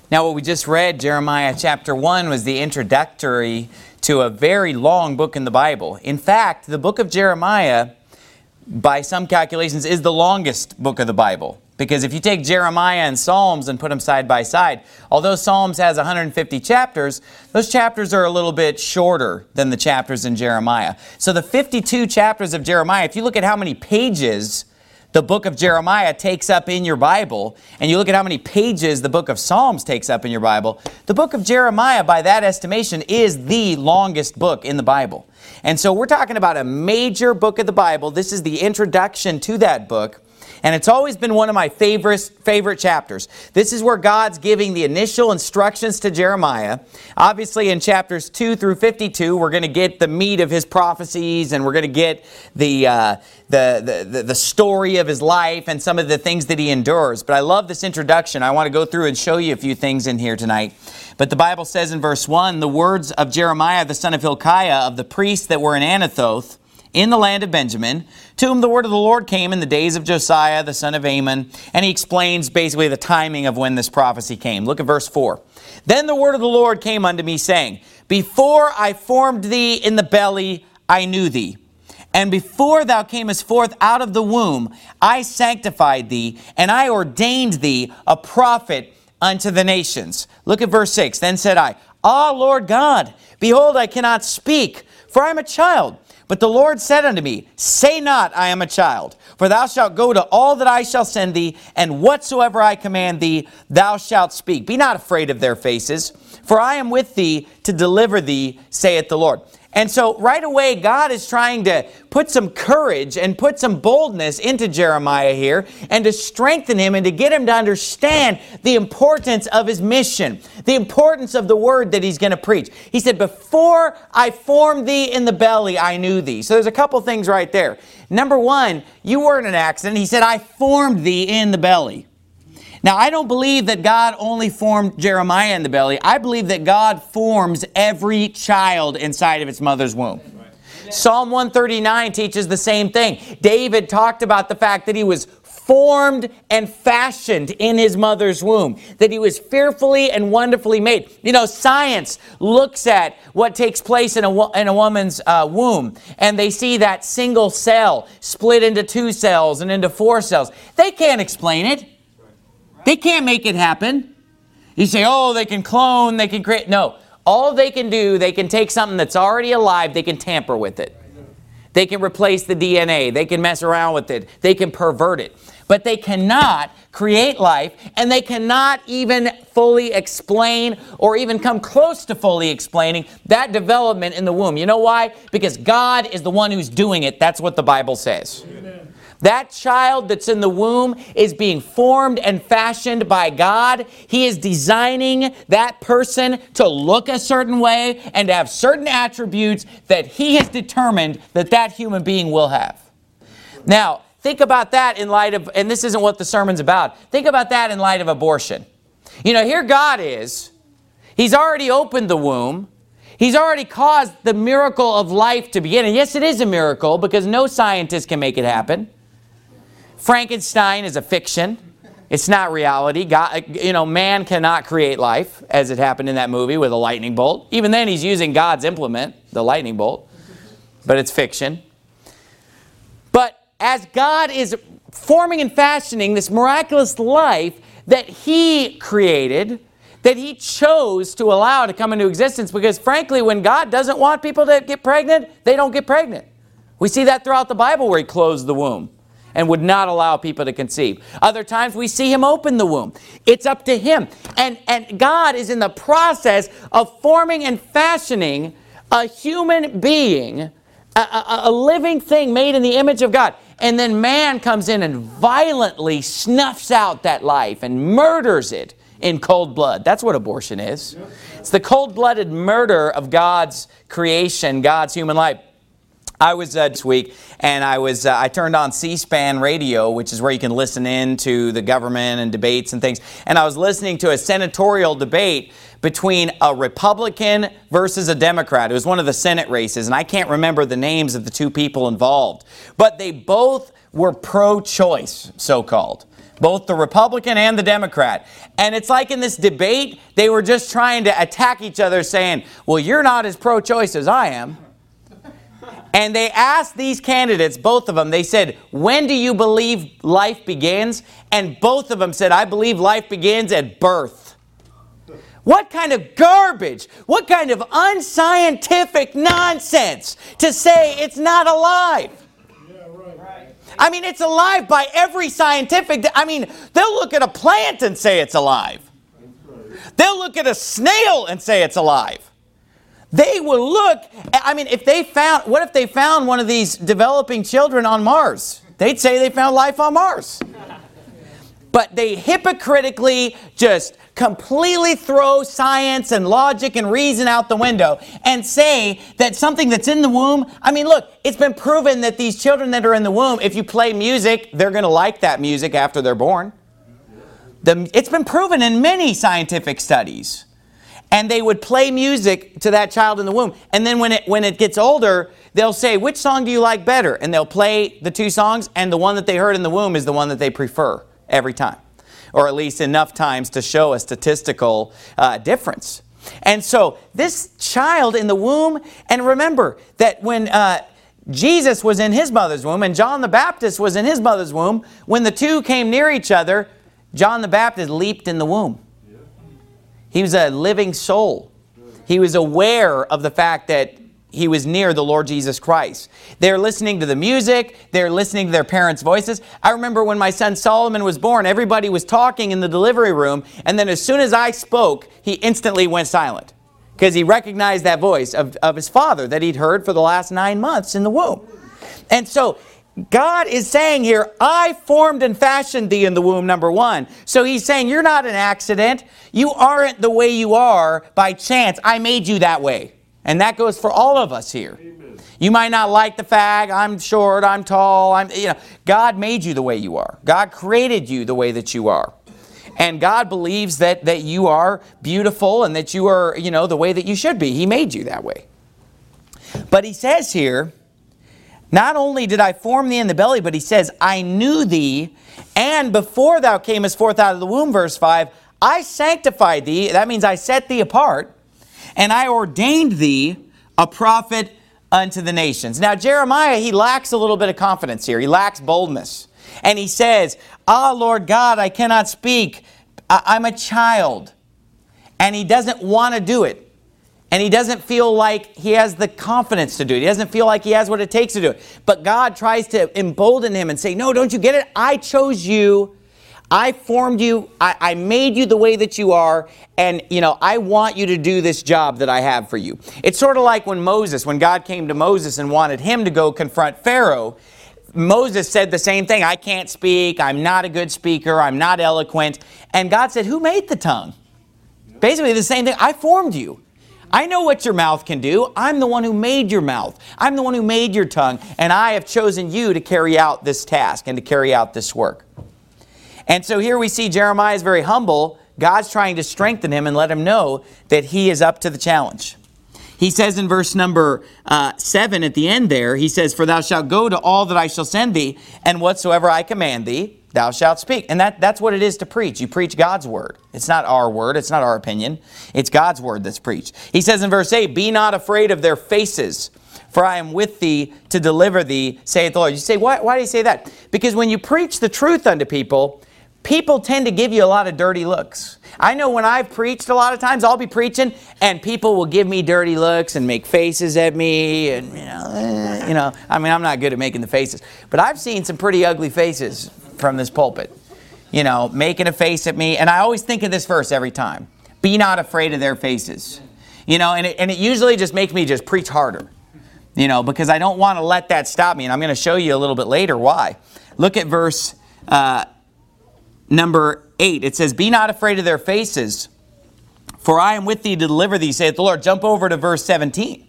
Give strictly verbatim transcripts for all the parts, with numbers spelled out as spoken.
Now, what we just read, Jeremiah chapter one, was the introductory to a very long book in the Bible. In fact, the book of Jeremiah, by some calculations, is the longest book of the Bible. Because if you take Jeremiah and Psalms and put them side by side, although Psalms has one hundred fifty chapters, those chapters are a little bit shorter than the chapters in Jeremiah. So the fifty-two chapters of Jeremiah, if you look at how many pages the book of Jeremiah takes up in your Bible, and you look at how many pages the book of Psalms takes up in your Bible, the book of Jeremiah, by that estimation, is the longest book in the Bible. And so we're talking about a major book of the Bible. This is the introduction to that book. And it's always been one of my favorite, favorite chapters. This is where God's giving the initial instructions to Jeremiah. Obviously, in chapters two through fifty-two, we're going to get the meat of his prophecies, and we're going to get the, uh, the, the, the story of his life and some of the things that he endures. But I love this introduction. I want to go through and show you a few things in here tonight. But the Bible says in verse one, the words of Jeremiah, the son of Hilkiah, of the priests that were in Anathoth, in the land of Benjamin, to whom the word of the Lord came in the days of Josiah, the son of Amon. And he explains basically the timing of when this prophecy came. Look at verse four. Then the word of the Lord came unto me, saying, Before I formed thee in the belly, I knew thee. And before thou camest forth out of the womb, I sanctified thee, and I ordained thee a prophet unto the nations. Look at verse six. Then said I, Ah, Lord God, behold, I cannot speak, for I am a child. But the Lord said unto me, Say not, I am a child, for thou shalt go to all that I shall send thee, and whatsoever I command thee, thou shalt speak. Be not afraid of their faces, for I am with thee to deliver thee, saith the Lord. And so right away, God is trying to put some courage and put some boldness into Jeremiah here, and to strengthen him and to get him to understand the importance of his mission, the importance of the word that he's going to preach. He said, Before I formed thee in the belly, I knew thee. So there's a couple things right there. Number one, you weren't an accident. He said, I formed thee in the belly. Now, I don't believe that God only formed Jeremiah in the belly. I believe that God forms every child inside of its mother's womb. Right. Psalm one thirty-nine teaches the same thing. David talked about the fact that he was formed and fashioned in his mother's womb, that he was fearfully and wonderfully made. You know, science looks at what takes place in a, in a woman's uh, womb, and they see that single cell split into two cells and into four cells. They can't explain it. They can't make it happen. You say, oh, they can clone, they can create. No, all they can do, they can take something that's already alive, they can tamper with it. They can replace the D N A. They can mess around with it. They can pervert it. But they cannot create life, and they cannot even fully explain or even come close to fully explaining that development in the womb. You know why? Because God is the one who's doing it. That's what the Bible says. Amen. That child that's in the womb is being formed and fashioned by God. He is designing that person to look a certain way and to have certain attributes that He has determined that that human being will have. Now, think about that in light of, and this isn't what the sermon's about, think about that in light of abortion. You know, here God is. He's already opened the womb. He's already caused the miracle of life to begin. And yes, it is a miracle because no scientist can make it happen. Frankenstein is a fiction. It's not reality. God, you know, man cannot create life, as it happened in that movie with a lightning bolt. Even then, he's using God's implement, the lightning bolt. But it's fiction. But as God is forming and fashioning this miraculous life that He created, that He chose to allow to come into existence, because frankly, when God doesn't want people to get pregnant, they don't get pregnant. We see that throughout the Bible where He closed the womb and would not allow people to conceive. Other times we see Him open the womb. It's up to Him. And, and God is in the process of forming and fashioning a human being, a, a, a living thing made in the image of God. And then man comes in and violently snuffs out that life and murders it in cold blood. That's what abortion is. It's the cold-blooded murder of God's creation, God's human life. I was uh, this week, and I was uh, I turned on C-SPAN radio, which is where you can listen in to the government and debates and things. And I was listening to a senatorial debate between a Republican versus a Democrat. It was one of the Senate races, and I can't remember the names of the two people involved. But they both were pro-choice, so-called. both the Republican and the Democrat. And it's like in this debate, they were just trying to attack each other saying, well, you're not as pro-choice as I am. And they asked these candidates, both of them, they said, when do you believe life begins? And both of them said, I believe life begins at birth. What kind of garbage, what kind of unscientific nonsense to say it's not alive? Yeah, right. I mean, it's alive by every scientific, I mean, they'll look at a plant and say it's alive. They'll look at a snail and say it's alive. They will look, I mean, if they found, what if they found one of these developing children on Mars? They'd say they found life on Mars. But they hypocritically just completely throw science and logic and reason out the window and say that something that's in the womb, I mean, look, it's been proven that these children that are in the womb, if you play music, they're going to like that music after they're born. The, it's been proven in many scientific studies. And they would play music to that child in the womb. And then when it, when it gets older, they'll say, which song do you like better? And they'll play the two songs, and the one that they heard in the womb is the one that they prefer every time. Or at least enough times to show a statistical uh, difference. And so this child in the womb, and remember that when uh, Jesus was in his mother's womb and John the Baptist was in his mother's womb, when the two came near each other, John the Baptist leaped in the womb. He was a living soul. He was aware of the fact that he was near the Lord Jesus Christ. They're listening to the music. They're listening to their parents' voices. I remember when my son Solomon was born, everybody was talking in the delivery room. And then as soon as I spoke, he instantly went silent. Because he recognized that voice of, of his father that he'd heard for the last nine months in the womb. And so God is saying here, I formed and fashioned thee in the womb, number one. So he's saying you're not an accident. You aren't the way you are by chance. I made you that way. And that goes for all of us here. Amen. You might not like the fact, I'm short, I'm tall. I'm, you know, God made you the way you are. God created you the way that you are. And God believes that, that you are beautiful and that you are, you know, the way that you should be. He made you that way. But he says here, not only did I form thee in the belly, but he says, I knew thee, and before thou camest forth out of the womb, verse five, I sanctified thee, that means I set thee apart, and I ordained thee a prophet unto the nations. Now Jeremiah, he lacks a little bit of confidence here. He lacks boldness. And he says, ah, Lord God, I cannot speak. I- I'm a child. And he doesn't want to do it. And he doesn't feel like he has the confidence to do it. He doesn't feel like he has what it takes to do it. But God tries to embolden him and say, no, don't you get it? I chose you. I formed you. I, I made you the way that you are. And, you know, I want you to do this job that I have for you. It's sort of like when Moses, when God came to Moses and wanted him to go confront Pharaoh, Moses said the same thing. I can't speak. I'm not a good speaker. I'm not eloquent. And God said, who made the tongue? Basically the same thing. I formed you. I know what your mouth can do. I'm the one who made your mouth. I'm the one who made your tongue. And I have chosen you to carry out this task and to carry out this work. And so here we see Jeremiah is very humble. God's trying to strengthen him and let him know that he is up to the challenge. He says in verse number uh, seven at the end there, he says, for thou shalt go to all that I shall send thee, and whatsoever I command thee, thou shalt speak. And that, that's what it is to preach. You preach God's word. It's not our word. It's not our opinion. It's God's word that's preached. He says in verse eight, be not afraid of their faces, for I am with thee to deliver thee, saith the Lord. You say, why, why do you say that? Because when you preach the truth unto people, people tend to give you a lot of dirty looks. I know when I've preached a lot of times, I'll be preaching and people will give me dirty looks and make faces at me. And, you know, eh, you know, I mean, I'm not good at making the faces. But I've seen some pretty ugly faces from this pulpit. You know, making a face at me. And I always think of this verse every time. Be not afraid of their faces. You know, and it, and it usually just makes me just preach harder. You know, because I don't want to let that stop me. And I'm going to show you a little bit later why. Look at verse uh, number eight. It says, be not afraid of their faces, for I am with thee to deliver thee, saith the Lord. Jump over to verse seventeen.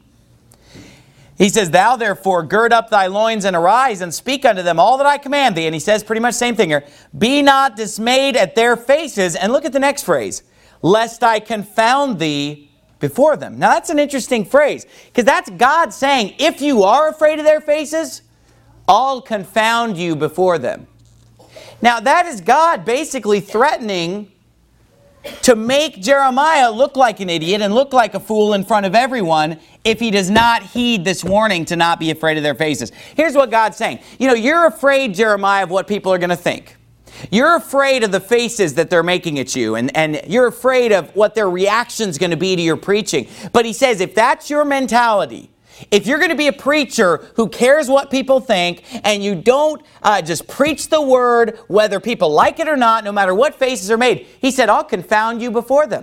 He says, thou therefore gird up thy loins and arise and speak unto them all that I command thee. And he says pretty much the same thing here. Be not dismayed at their faces. And look at the next phrase. Lest I confound thee before them. Now that's an interesting phrase. Because that's God saying, if you are afraid of their faces, I'll confound you before them. Now that is God basically threatening to make Jeremiah look like an idiot and look like a fool in front of everyone if he does not heed this warning to not be afraid of their faces. Here's what God's saying. You know, you're afraid, Jeremiah, of what people are going to think. You're afraid of the faces that they're making at you, and, and you're afraid of what their reaction's going to be to your preaching. But he says, if that's your mentality, if you're going to be a preacher who cares what people think, and you don't uh, just preach the word, whether people like it or not, no matter what faces are made, he said, I'll confound you before them.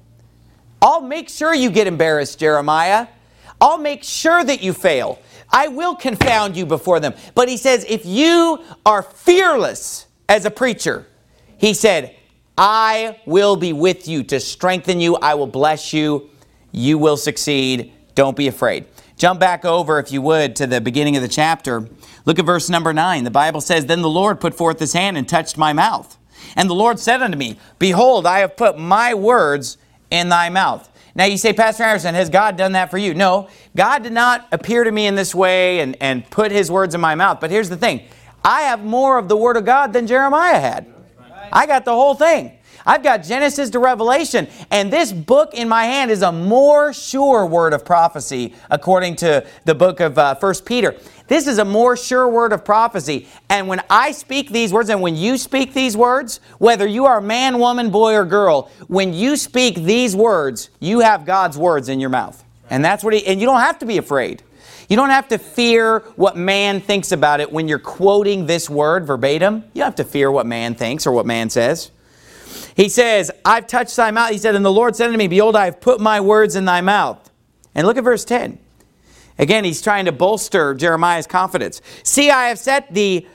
I'll make sure you get embarrassed, Jeremiah. I'll make sure that you fail. I will confound you before them. But he says, if you are fearless as a preacher, he said, I will be with you to strengthen you. I will bless you. You will succeed. Don't be afraid. Jump back over, if you would, to the beginning of the chapter. Look at verse number nine. The Bible says, Then the Lord put forth his hand and touched my mouth. And the Lord said unto me, Behold, I have put my words in thy mouth. Now you say, Pastor Anderson, has God done that for you? No, God did not appear to me in this way and, and put his words in my mouth. But here's the thing. I have more of the Word of God than Jeremiah had. I got the whole thing. I've got Genesis to Revelation, and this book in my hand is a more sure word of prophecy, according to the book of uh, First Peter. This is a more sure word of prophecy, and when I speak these words, and when you speak these words, whether you are man, woman, boy, or girl, when you speak these words, you have God's words in your mouth. And that's what he, and you don't have to be afraid. You don't have to fear what man thinks about it when you're quoting this word verbatim. You don't have to fear what man thinks or what man says. He says, I've touched thy mouth. He said, and the Lord said unto me, Behold, I have put my words in thy mouth. And look at verse ten. Again, he's trying to bolster Jeremiah's confidence. See, I have set thee,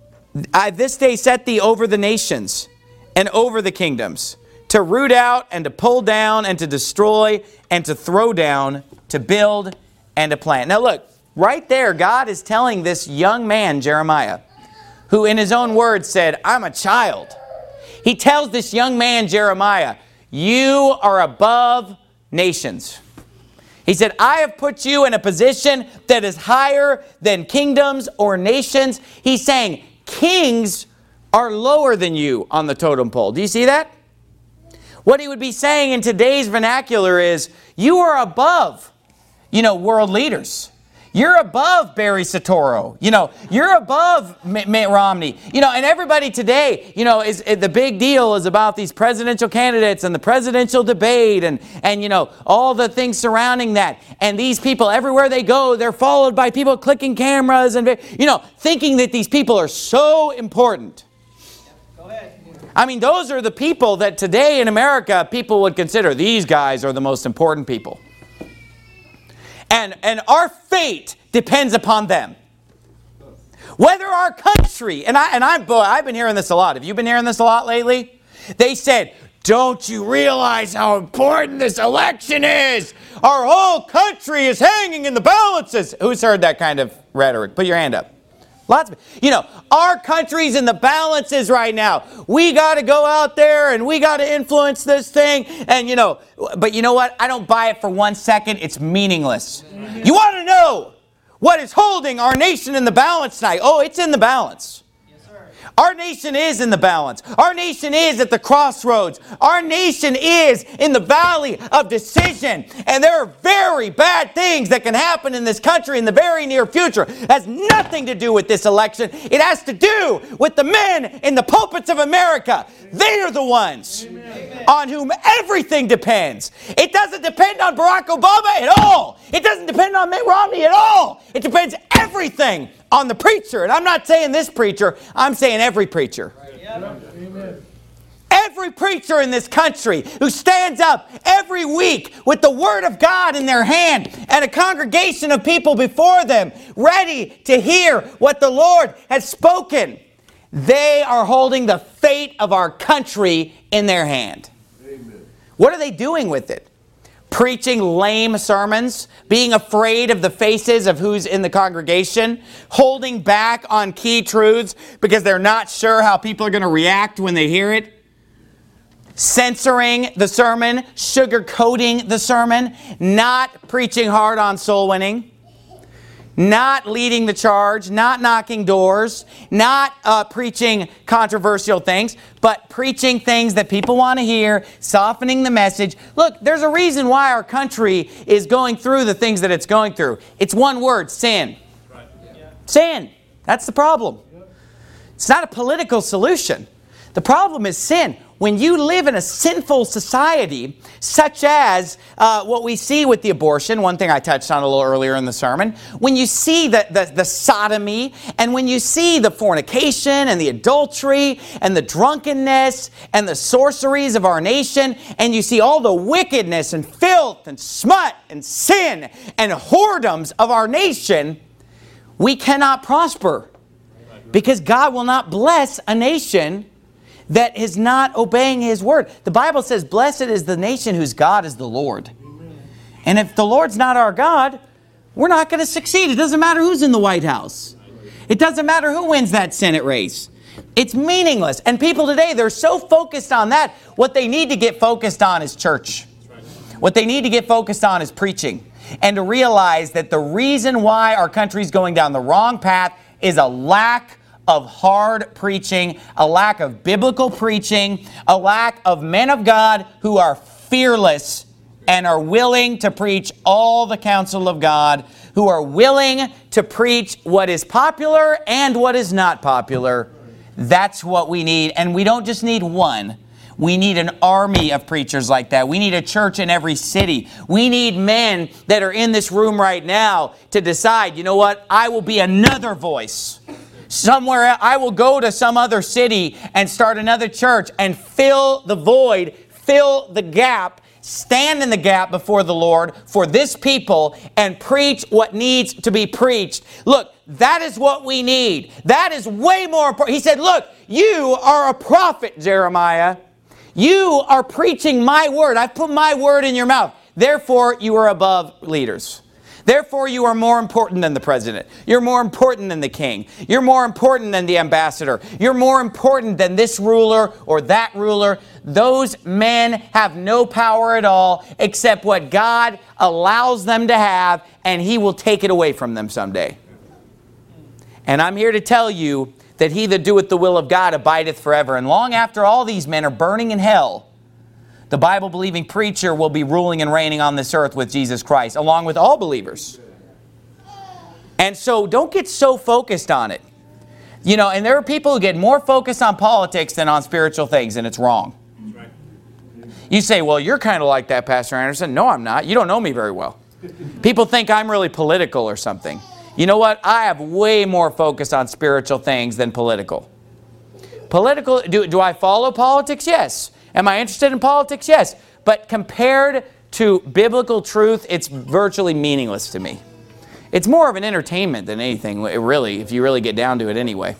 I have this day set thee over the nations and over the kingdoms, to root out and to pull down and to destroy and to throw down, to build and to plant. Now look, right there, God is telling this young man, Jeremiah, who in his own words said, I'm a child. He tells this young man, Jeremiah, you are above nations. He said, I have put you in a position that is higher than kingdoms or nations. He's saying, kings are lower than you on the totem pole. Do you see that? What he would be saying in today's vernacular is, you are above, you know, world leaders. You're above Barry Soetoro. You know, you're above Mitt Romney. You know, and everybody today, you know, is, is the big deal is about these presidential candidates and the presidential debate and, and, you know, all the things surrounding that. And these people, everywhere they go, they're followed by people clicking cameras and, you know, thinking that these people are so important. Go ahead. I mean, those are the people that today in America, people would consider these guys are the most important people. And, and our fate depends upon them. Whether our country, and, I, and I'm, boy, I've been hearing this a lot. Have you been hearing this a lot lately? They said, don't you realize how important this election is? Our whole country is hanging in the balances. Who's heard that kind of rhetoric? Put your hand up. Lots of, you know, our country's in the balances right now. We got to go out there and we got to influence this thing. And, you know, but you know what? I don't buy it for one second. It's meaningless. Mm-hmm. You want to know what is holding our nation in the balance tonight? Oh, it's in the balance. Our nation is in the balance. Our nation is at the crossroads. Our nation is in the valley of decision. And there are very bad things that can happen in this country in the very near future. It has nothing to do with this election. It has to do with the men in the pulpits of America. They are the ones Amen. On whom everything depends. It doesn't depend on Barack Obama at all. It doesn't depend on Mitt Romney at all. It depends everything on the preacher. And I'm not saying this preacher, I'm saying every preacher. Amen. Every preacher in this country who stands up every week with the Word of God in their hand and a congregation of people before them ready to hear what the Lord has spoken, they are holding the fate of our country in their hand. Amen. What are they doing with it? Preaching lame sermons, being afraid of the faces of who's in the congregation, holding back on key truths because they're not sure how people are going to react when they hear it, censoring the sermon, sugarcoating the sermon, not preaching hard on soul winning. not leading the charge, not knocking doors, not uh, preaching controversial things, but preaching things that people want to hear, softening the message. Look, there's a reason why our country is going through the things that it's going through. It's one word, sin. Right. Yeah. Sin. That's the problem. It's not a political solution. The problem is sin. When you live in a sinful society, such as uh, what we see with the abortion, one thing I touched on a little earlier in the sermon, when you see the, the, the sodomy, and when you see the fornication and the adultery and the drunkenness and the sorceries of our nation, and you see all the wickedness and filth and smut and sin and whoredoms of our nation, we cannot prosper. Because God will not bless a nation that is not obeying His word. The Bible says, blessed is the nation whose God is the Lord. Amen. And if the Lord's not our God, we're not going to succeed. It doesn't matter who's in the White House. It doesn't matter who wins that Senate race. It's meaningless. And people today, they're so focused on that. What they need to get focused on is church. What they need to get focused on is preaching. And to realize that the reason why our country's going down the wrong path is a lack of hard preaching, a lack of biblical preaching, a lack of men of God who are fearless and are willing to preach all the counsel of God, who are willing to preach what is popular and what is not popular. That's what we need. And we don't just need one. We need an army of preachers like that. We need a church in every city. We need men that are in this room right now to decide, you know what, I will be another voice. Somewhere, I will go to some other city and start another church and fill the void, fill the gap, stand in the gap before the Lord for this people and preach what needs to be preached. Look, that is what we need. That is way more important. He said, look, you are a prophet, Jeremiah. You are preaching my word. I've put my word in your mouth. Therefore, you are above leaders. Therefore, you are more important than the president. You're more important than the king. You're more important than the ambassador. You're more important than this ruler or that ruler. Those men have no power at all except what God allows them to have, and He will take it away from them someday. And I'm here to tell you that he that doeth the will of God abideth forever. And long after all these men are burning in hell, the Bible-believing preacher will be ruling and reigning on this earth with Jesus Christ, along with all believers. And so don't get so focused on it. You know, and there are people who get more focused on politics than on spiritual things, and it's wrong. You say, well, you're kind of like that, Pastor Anderson. No, I'm not. You don't know me very well. People think I'm really political or something. You know what? I have way more focus on spiritual things than political. Political, do, do I follow politics? Yes. Am I interested in politics? Yes. But compared to biblical truth, it's virtually meaningless to me. It's more of an entertainment than anything, really, if you really get down to it anyway.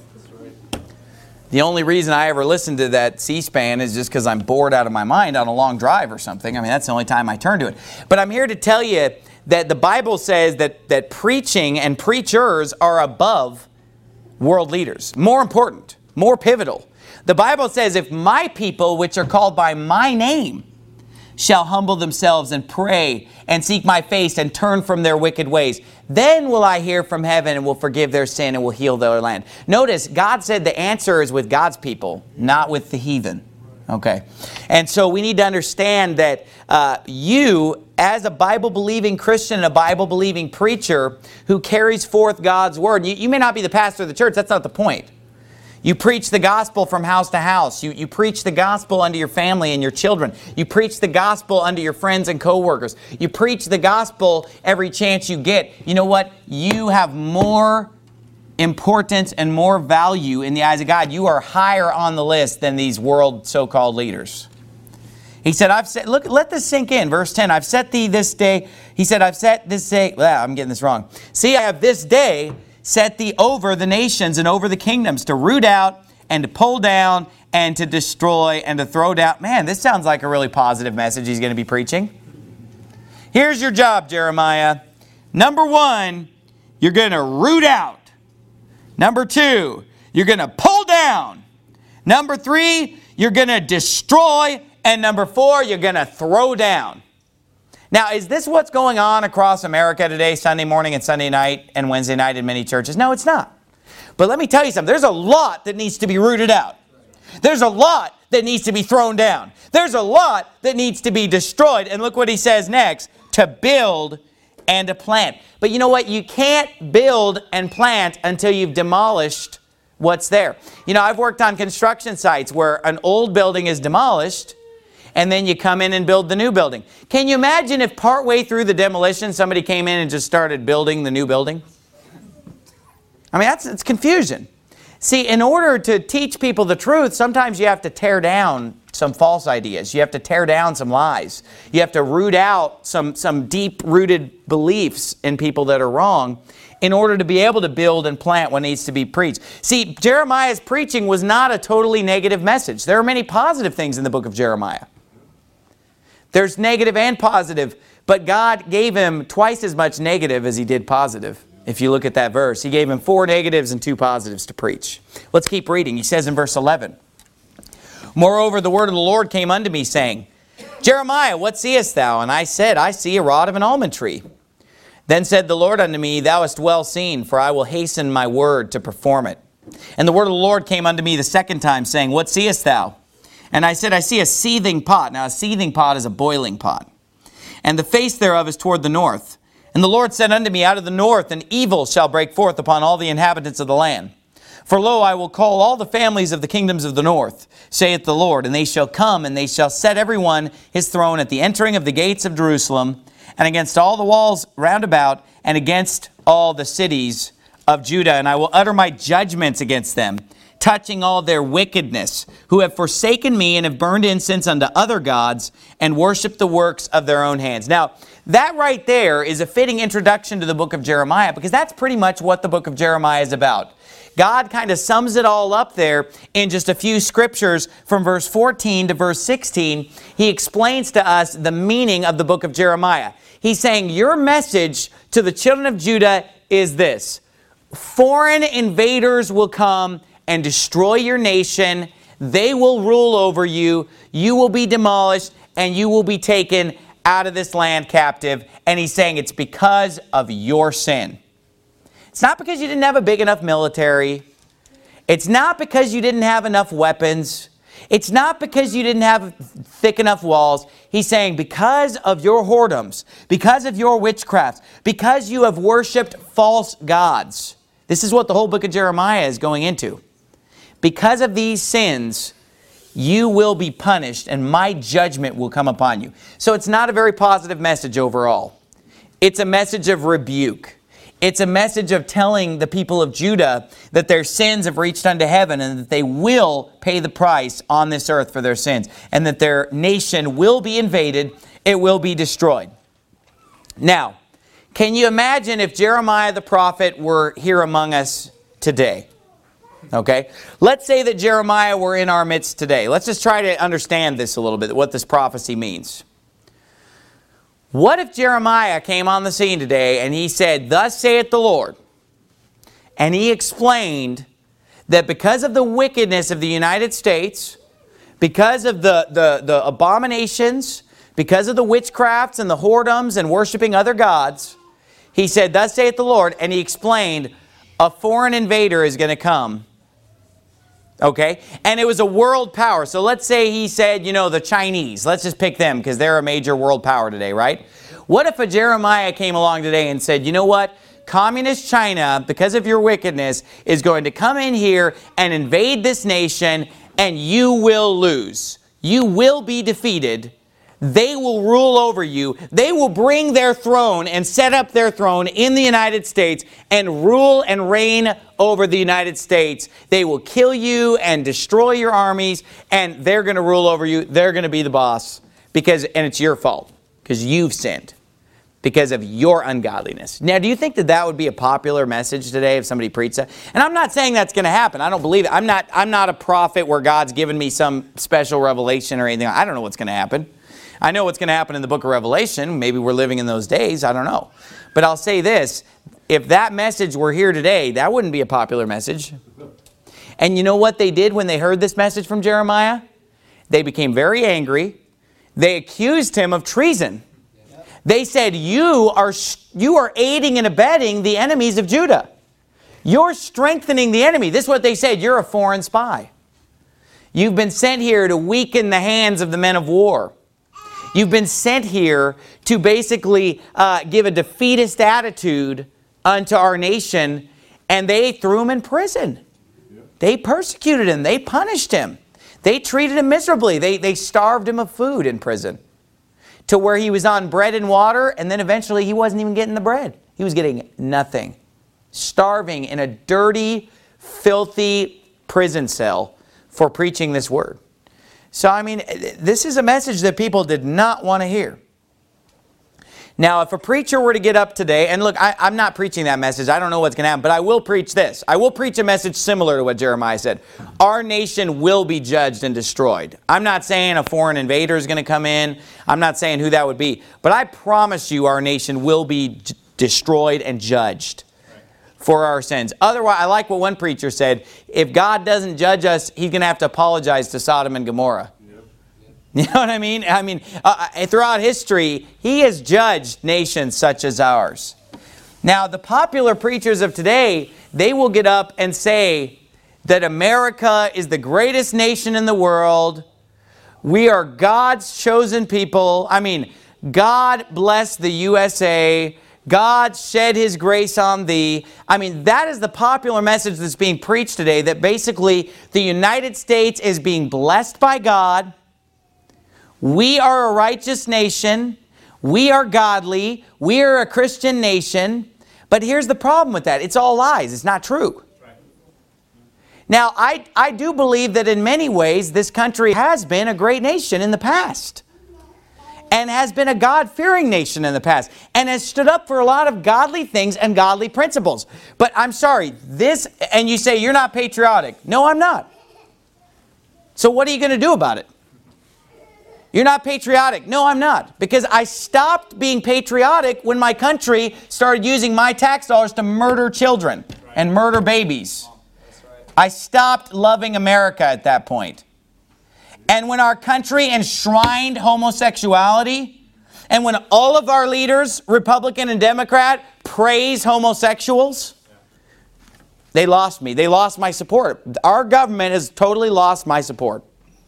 The only reason I ever listen to that C-SPAN is just because I'm bored out of my mind on a long drive or something. I mean, that's the only time I turn to it. But I'm here to tell you that the Bible says that, that preaching and preachers are above world leaders. More important, more pivotal. The Bible says, if my people, which are called by my name, shall humble themselves and pray and seek my face and turn from their wicked ways, then will I hear from heaven and will forgive their sin and will heal their land. Notice, God said the answer is with God's people, not with the heathen. Okay. And so we need to understand that uh, you, as a Bible-believing Christian and a Bible-believing preacher who carries forth God's word, you, you may not be the pastor of the church. That's not the point. You preach the gospel from house to house. You, you preach the gospel unto your family and your children. You preach the gospel unto your friends and co-workers. You preach the gospel every chance you get. You know what? You have more importance and more value in the eyes of God. You are higher on the list than these world so-called leaders. He said, I've set, look, let this sink in. Verse ten, I've set thee this day. He said, I've set this day. Well, I'm getting this wrong. See, I have this day set thee over the nations and over the kingdoms, to root out and to pull down and to destroy and to throw down. Man, this sounds like a really positive message he's going to be preaching. Here's your job, Jeremiah. Number one, you're going to root out. Number two, you're going to pull down. Number three, you're going to destroy. And number four, you're going to throw down. Now, is this what's going on across America today, Sunday morning and Sunday night and Wednesday night in many churches? No, it's not. But let me tell you something. There's a lot that needs to be rooted out. There's a lot that needs to be thrown down. There's a lot that needs to be destroyed. And look what he says next, to build and to plant. But you know what? You can't build and plant until you've demolished what's there. You know, I've worked on construction sites where an old building is demolished and then you come in and build the new building. Can you imagine if partway through the demolition somebody came in and just started building the new building? I mean, that's it's confusion. See, in order to teach people the truth, sometimes you have to tear down some false ideas. You have to tear down some lies. You have to root out some, some deep-rooted beliefs in people that are wrong in order to be able to build and plant what needs to be preached. See, Jeremiah's preaching was not a totally negative message. There are many positive things in the book of Jeremiah. There's negative and positive, but God gave him twice as much negative as he did positive. If you look at that verse, he gave him four negatives and two positives to preach. Let's keep reading. He says in verse eleven, "Moreover, the word of the Lord came unto me, saying, Jeremiah, what seest thou? And I said, I see a rod of an almond tree. Then said the Lord unto me, Thou hast well seen, for I will hasten my word to perform it. And the word of the Lord came unto me the second time, saying, What seest thou? And I said, I see a seething pot. Now a seething pot is a boiling pot. And the face thereof is toward the north. And the Lord said unto me, Out of the north an evil shall break forth upon all the inhabitants of the land. For lo, I will call all the families of the kingdoms of the north, saith the Lord, and they shall come, and they shall set every one his throne at the entering of the gates of Jerusalem, and against all the walls round about, and against all the cities of Judah. And I will utter my judgments against them, touching all their wickedness, who have forsaken me and have burned incense unto other gods, and worshipped the works of their own hands." Now, that right there is a fitting introduction to the book of Jeremiah, because that's pretty much what the book of Jeremiah is about. God kind of sums it all up there in just a few scriptures from verse fourteen to verse sixteen. He explains to us the meaning of the book of Jeremiah. He's saying, your message to the children of Judah is this: foreign invaders will come and destroy your nation. They will rule over you. You will be demolished, and you will be taken out of this land captive. And he's saying it's because of your sin. It's not because you didn't have a big enough military. It's not because you didn't have enough weapons. It's not because you didn't have thick enough walls. He's saying because of your whoredoms, because of your witchcraft, because you have worshipped false gods. This is what the whole book of Jeremiah is going into. Because of these sins, you will be punished, and my judgment will come upon you. So it's not a very positive message overall. It's a message of rebuke. It's a message of telling the people of Judah that their sins have reached unto heaven, and that they will pay the price on this earth for their sins, and that their nation will be invaded, it will be destroyed. Now, can you imagine if Jeremiah the prophet were here among us today? Okay, let's say that Jeremiah were in our midst today. Let's just try to understand this a little bit, what this prophecy means. What if Jeremiah came on the scene today and he said, Thus saith the Lord, and he explained that because of the wickedness of the United States, because of the, the, the abominations, because of the witchcrafts and the whoredoms and worshiping other gods, he said, Thus saith the Lord, and he explained a foreign invader is going to come. Okay? And it was a world power. So let's say he said, you know, the Chinese. Let's just pick them because they're a major world power today, right? What if a Jeremiah came along today and said, you know what? Communist China, because of your wickedness, is going to come in here and invade this nation, and you will lose. You will be defeated. They will rule over you. They will bring their throne and set up their throne in the United States and rule and reign over the United States. They will kill you and destroy your armies, and they're going to rule over you. They're going to be the boss, because, and it's your fault because you've sinned because of your ungodliness. Now, do you think that that would be a popular message today if somebody preached that? And I'm not saying that's going to happen. I don't believe it. I'm not, I'm not a prophet where God's given me some special revelation or anything. I don't know what's going to happen. I know what's going to happen in the book of Revelation. Maybe we're living in those days. I don't know. But I'll say this. If that message were here today, that wouldn't be a popular message. And you know what they did when they heard this message from Jeremiah? They became very angry. They accused him of treason. They said, you are, you are aiding and abetting the enemies of Judah. You're strengthening the enemy. This is what they said. You're a foreign spy. You've been sent here to weaken the hands of the men of war. You've been sent here to basically uh, give a defeatist attitude unto our nation, and they threw him in prison. They persecuted him. They punished him. They treated him miserably. They, they starved him of food in prison to where he was on bread and water, and then eventually he wasn't even getting the bread. He was getting nothing. Starving in a dirty, filthy prison cell for preaching this word. So, I mean, this is a message that people did not want to hear. Now, if a preacher were to get up today, and look, I, I'm not preaching that message. I don't know what's going to happen, but I will preach this. I will preach a message similar to what Jeremiah said. Our nation will be judged and destroyed. I'm not saying a foreign invader is going to come in. I'm not saying who that would be. But I promise you our nation will be j- destroyed and judged for our sins. Otherwise, I like what one preacher said, if God doesn't judge us, he's going to have to apologize to Sodom and Gomorrah. You know what I mean? I mean, uh, throughout history, he has judged nations such as ours. Now, the popular preachers of today, they will get up and say that America is the greatest nation in the world. We are God's chosen people. I mean, God bless the U S A. God shed his grace on thee. I mean, that is the popular message that's being preached today, that basically the United States is being blessed by God. We are a righteous nation. We are godly. We are a Christian nation. But here's the problem with that. It's all lies. It's not true. Now, I, I do believe that in many ways this country has been a great nation in the past. And has been a God-fearing nation in the past. And has stood up for a lot of godly things and godly principles. But I'm sorry, this, and you say you're not patriotic. No, I'm not. So what are you going to do about it? You're not patriotic. No, I'm not. Because I stopped being patriotic when my country started using my tax dollars to murder children and murder babies. I stopped loving America at that point. And when our country enshrined homosexuality, and when all of our leaders, Republican and Democrat, praise homosexuals, they lost me. They lost my support. Our government has totally lost my support.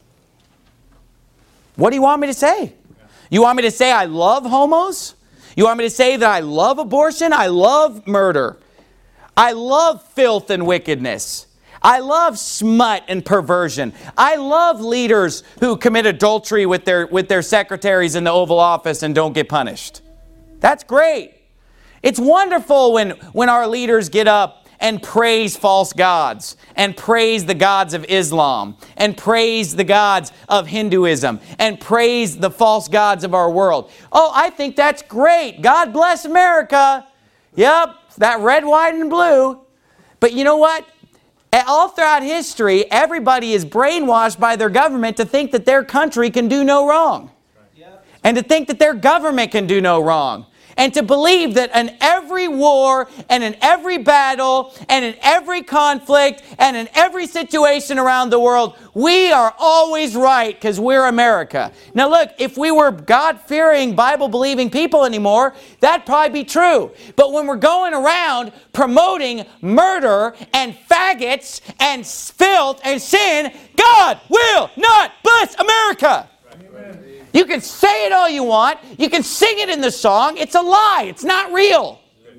What do you want me to say? You want me to say I love homos? You want me to say that I love abortion? I love murder. I love filth and wickedness. I love smut and perversion. I love leaders who commit adultery with their, with their secretaries in the Oval Office and don't get punished. That's great. It's wonderful when, when our leaders get up and praise false gods, and praise the gods of Islam, and praise the gods of Hinduism, and praise the false gods of our world. Oh, I think that's great. God bless America. Yep, that red, white, and blue. But you know what? All throughout history, everybody is brainwashed by their government to think that their country can do no wrong. And to think that their government can do no wrong. And to believe that in every war and in every battle and in every conflict and in every situation around the world, we are always right because we're America. Now look, if we were God-fearing, Bible-believing people anymore, that'd probably be true. But when we're going around promoting murder and faggots and filth and sin, God will not bless America. You can say it all you want. You can sing it in the song. It's a lie. It's not real.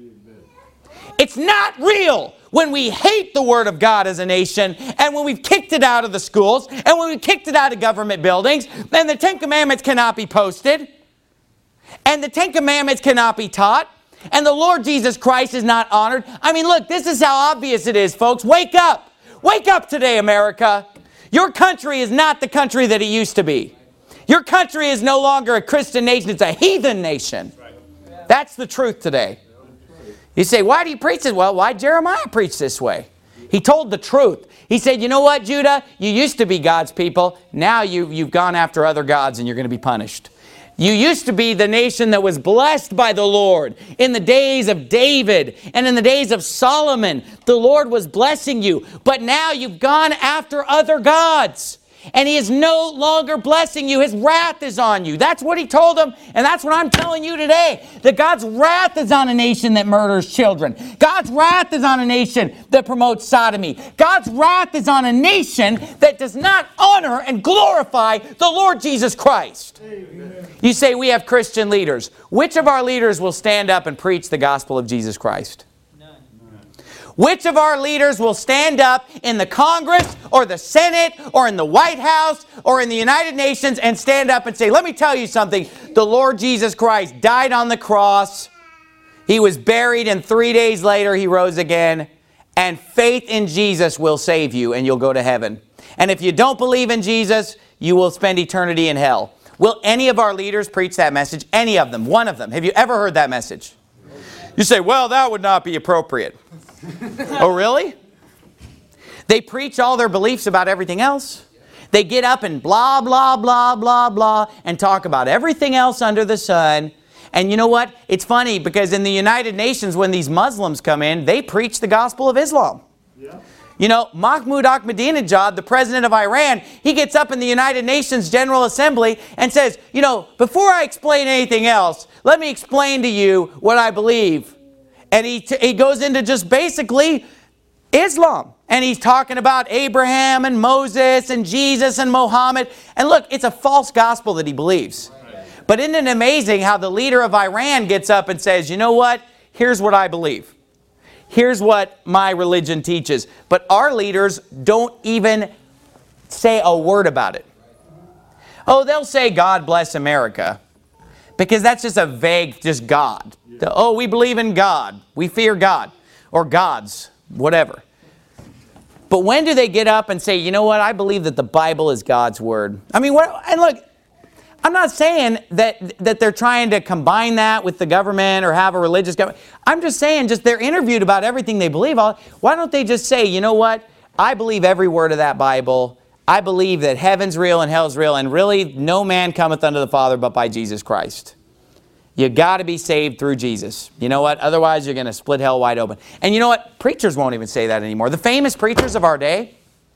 It's not real when we hate the Word of God as a nation, and when we've kicked it out of the schools, and when we've kicked it out of government buildings, and the Ten Commandments cannot be posted, and the Ten Commandments cannot be taught, and the Lord Jesus Christ is not honored. I mean, look, this is how obvious it is, folks. Wake up. Wake up today, America. Your country is not the country that it used to be. Your country is no longer a Christian nation. It's a heathen nation. That's the truth today. You say, why do you preach this? Well, why Jeremiah preach this way? He told the truth. He said, you know what, Judah? You used to be God's people. Now you, you've gone after other gods and you're going to be punished. You used to be the nation that was blessed by the Lord. In the days of David and in the days of Solomon, the Lord was blessing you. But now you've gone after other gods. And He is no longer blessing you. His wrath is on you. That's what He told them, and that's what I'm telling you today. That God's wrath is on a nation that murders children. God's wrath is on a nation that promotes sodomy. God's wrath is on a nation that does not honor and glorify the Lord Jesus Christ. Amen. You say we have Christian leaders. Which of our leaders will stand up and preach the gospel of Jesus Christ? Which of our leaders will stand up in the Congress or the Senate or in the White House or in the United Nations and stand up and say, let me tell you something, the Lord Jesus Christ died on the cross, He was buried, and three days later He rose again, and faith in Jesus will save you and you'll go to heaven. And if you don't believe in Jesus, you will spend eternity in hell. Will any of our leaders preach that message? Any of them? One of them? Have you ever heard that message? You say, well, that would not be appropriate. Oh, really? They preach all their beliefs about everything else. They get up and blah, blah, blah, blah, blah, and talk about everything else under the sun. And you know what? It's funny because in the United Nations, when these Muslims come in, they preach the gospel of Islam. Yeah. You know, Mahmoud Ahmadinejad, the president of Iran, he gets up in the United Nations General Assembly and says, you know, before I explain anything else, let me explain to you what I believe. And he, t he goes into just basically Islam. And he's talking about Abraham and Moses and Jesus and Muhammad. And look, it's a false gospel that he believes. But isn't it amazing how the leader of Iran gets up and says, you know what? Here's what I believe. Here's what my religion teaches. But our leaders don't even say a word about it. Oh, they'll say, God bless America. Because that's just a vague, just God. The, oh, we believe in God. We fear God. Or gods. Whatever. But when do they get up and say, you know what, I believe that the Bible is God's Word? I mean, what, and look, I'm not saying that, that they're trying to combine that with the government or have a religious government. I'm just saying, just they're interviewed about everything they believe. Why don't they just say, you know what, I believe every word of that Bible. I believe that heaven's real and hell's real, and really no man cometh unto the Father but by Jesus Christ. You got to be saved through Jesus. You know what? Otherwise, you're going to split hell wide open. And you know what? Preachers won't even say that anymore. The famous preachers of our day,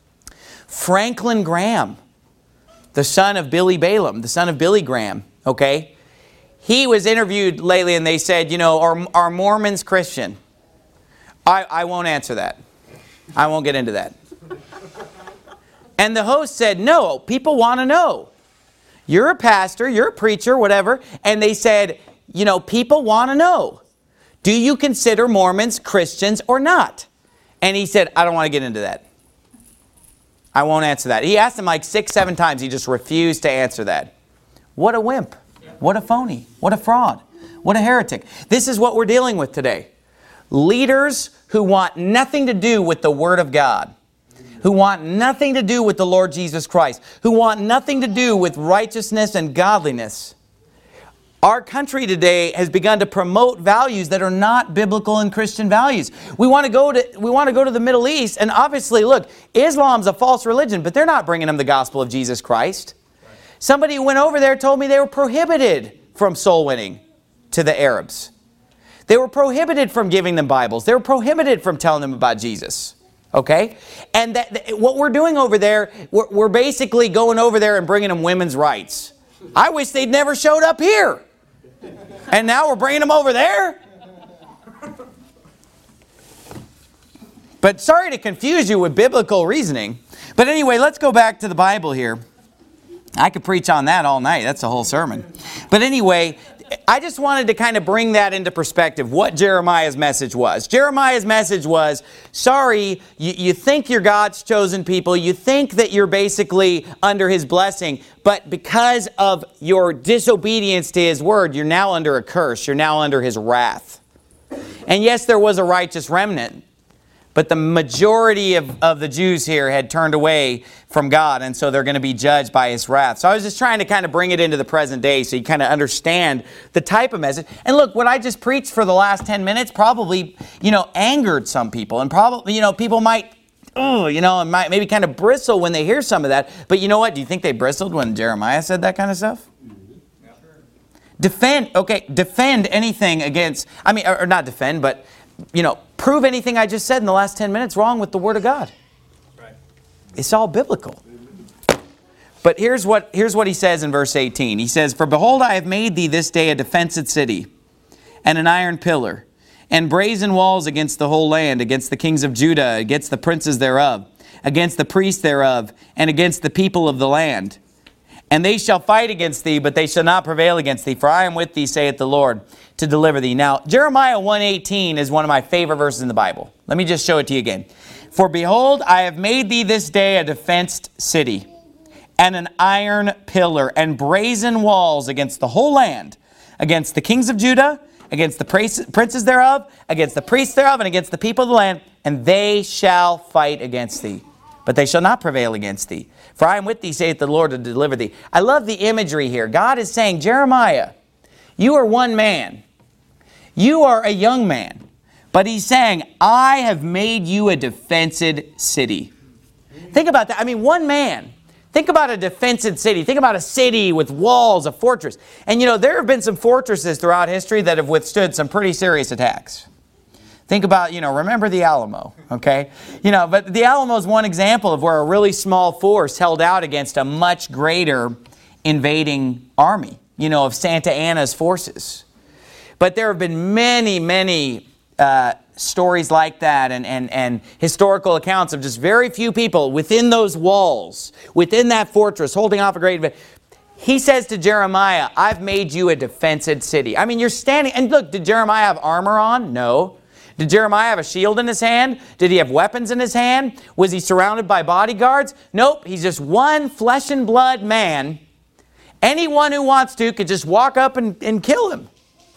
Franklin Graham, the son of Billy Balaam, the son of Billy Graham, okay? He was interviewed lately and they said, you know, are, are Mormons Christian? I, I won't answer that. I won't get into that. And the host said, no, people want to know. You're a pastor, you're a preacher, whatever. And they said, you know, people want to know. Do you consider Mormons Christians or not? And he said, I don't want to get into that. I won't answer that. He asked him like six, seven times. He just refused to answer that. What a wimp. What a phony. What a fraud. What a heretic. This is what we're dealing with today. Leaders who want nothing to do with the Word of God. Who want nothing to do with the Lord Jesus Christ. Who want nothing to do with righteousness and godliness. Our country today has begun to promote values that are not biblical and Christian values. We want to go to, we want to go to the Middle East, and obviously, look, Islam's a false religion, but they're not bringing them the gospel of Jesus Christ. Somebody who went over there told me they were prohibited from soul winning to the Arabs. They were prohibited from giving them Bibles. They were prohibited from telling them about Jesus. Okay? And that, what we're doing over there, we're, we're basically going over there and bringing them women's rights. I wish they'd never showed up here. And now we're bringing them over there? But sorry to confuse you with biblical reasoning. But anyway, let's go back to the Bible here. I could preach on that all night. That's a whole sermon. But anyway, I just wanted to kind of bring that into perspective, what Jeremiah's message was. Jeremiah's message was, sorry, you, you think you're God's chosen people. You think that you're basically under His blessing. But because of your disobedience to His word, you're now under a curse. You're now under His wrath. And yes, there was a righteous remnant. But the majority of, of the Jews here had turned away from God, and so they're going to be judged by His wrath. So I was just trying to kind of bring it into the present day so you kind of understand the type of message. And look, what I just preached for the last ten minutes probably, you know, angered some people. And probably, you know, people might, oh, you know, and might maybe kind of bristle when they hear some of that. But you know what? Do you think they bristled when Jeremiah said that kind of stuff? Defend, okay, defend anything against, I mean, or, or not defend, but, you know, prove anything I just said in the last ten minutes wrong with the Word of God. Right. It's all biblical. But here's what, here's what he says in verse eighteen. He says, "For behold, I have made thee this day a defenced city, and an iron pillar, and brazen walls against the whole land, against the kings of Judah, against the princes thereof, against the priests thereof, and against the people of the land. And they shall fight against thee, but they shall not prevail against thee. For I am with thee, saith the Lord, to deliver thee." Now, Jeremiah one eighteen is one of my favorite verses in the Bible. Let me just show it to you again. "For behold, I have made thee this day a defenced city, and an iron pillar, and brazen walls against the whole land, against the kings of Judah, against the princes thereof, against the priests thereof, and against the people of the land. And they shall fight against thee, but they shall not prevail against thee. For I am with thee, saith the Lord, to deliver thee." I love the imagery here. God is saying, Jeremiah, you are one man. You are a young man. But he's saying, I have made you a defenced city. Think about that. I mean, one man. Think about a defenced city. Think about a city with walls, a fortress. And you know, there have been some fortresses throughout history that have withstood some pretty serious attacks. Think about, you know, remember the Alamo, okay? You know, but the Alamo is one example of where a really small force held out against a much greater invading army, you know, of Santa Anna's forces. But there have been many, many uh, stories like that and, and, and historical accounts of just very few people within those walls, within that fortress, holding off a great... He says to Jeremiah, I've made you a defenced city. I mean, you're standing... And look, did Jeremiah have armor on? No. Did Jeremiah have a shield in his hand? Did he have weapons in his hand? Was he surrounded by bodyguards? Nope. He's just one flesh and blood man. Anyone who wants to could just walk up and, and kill him.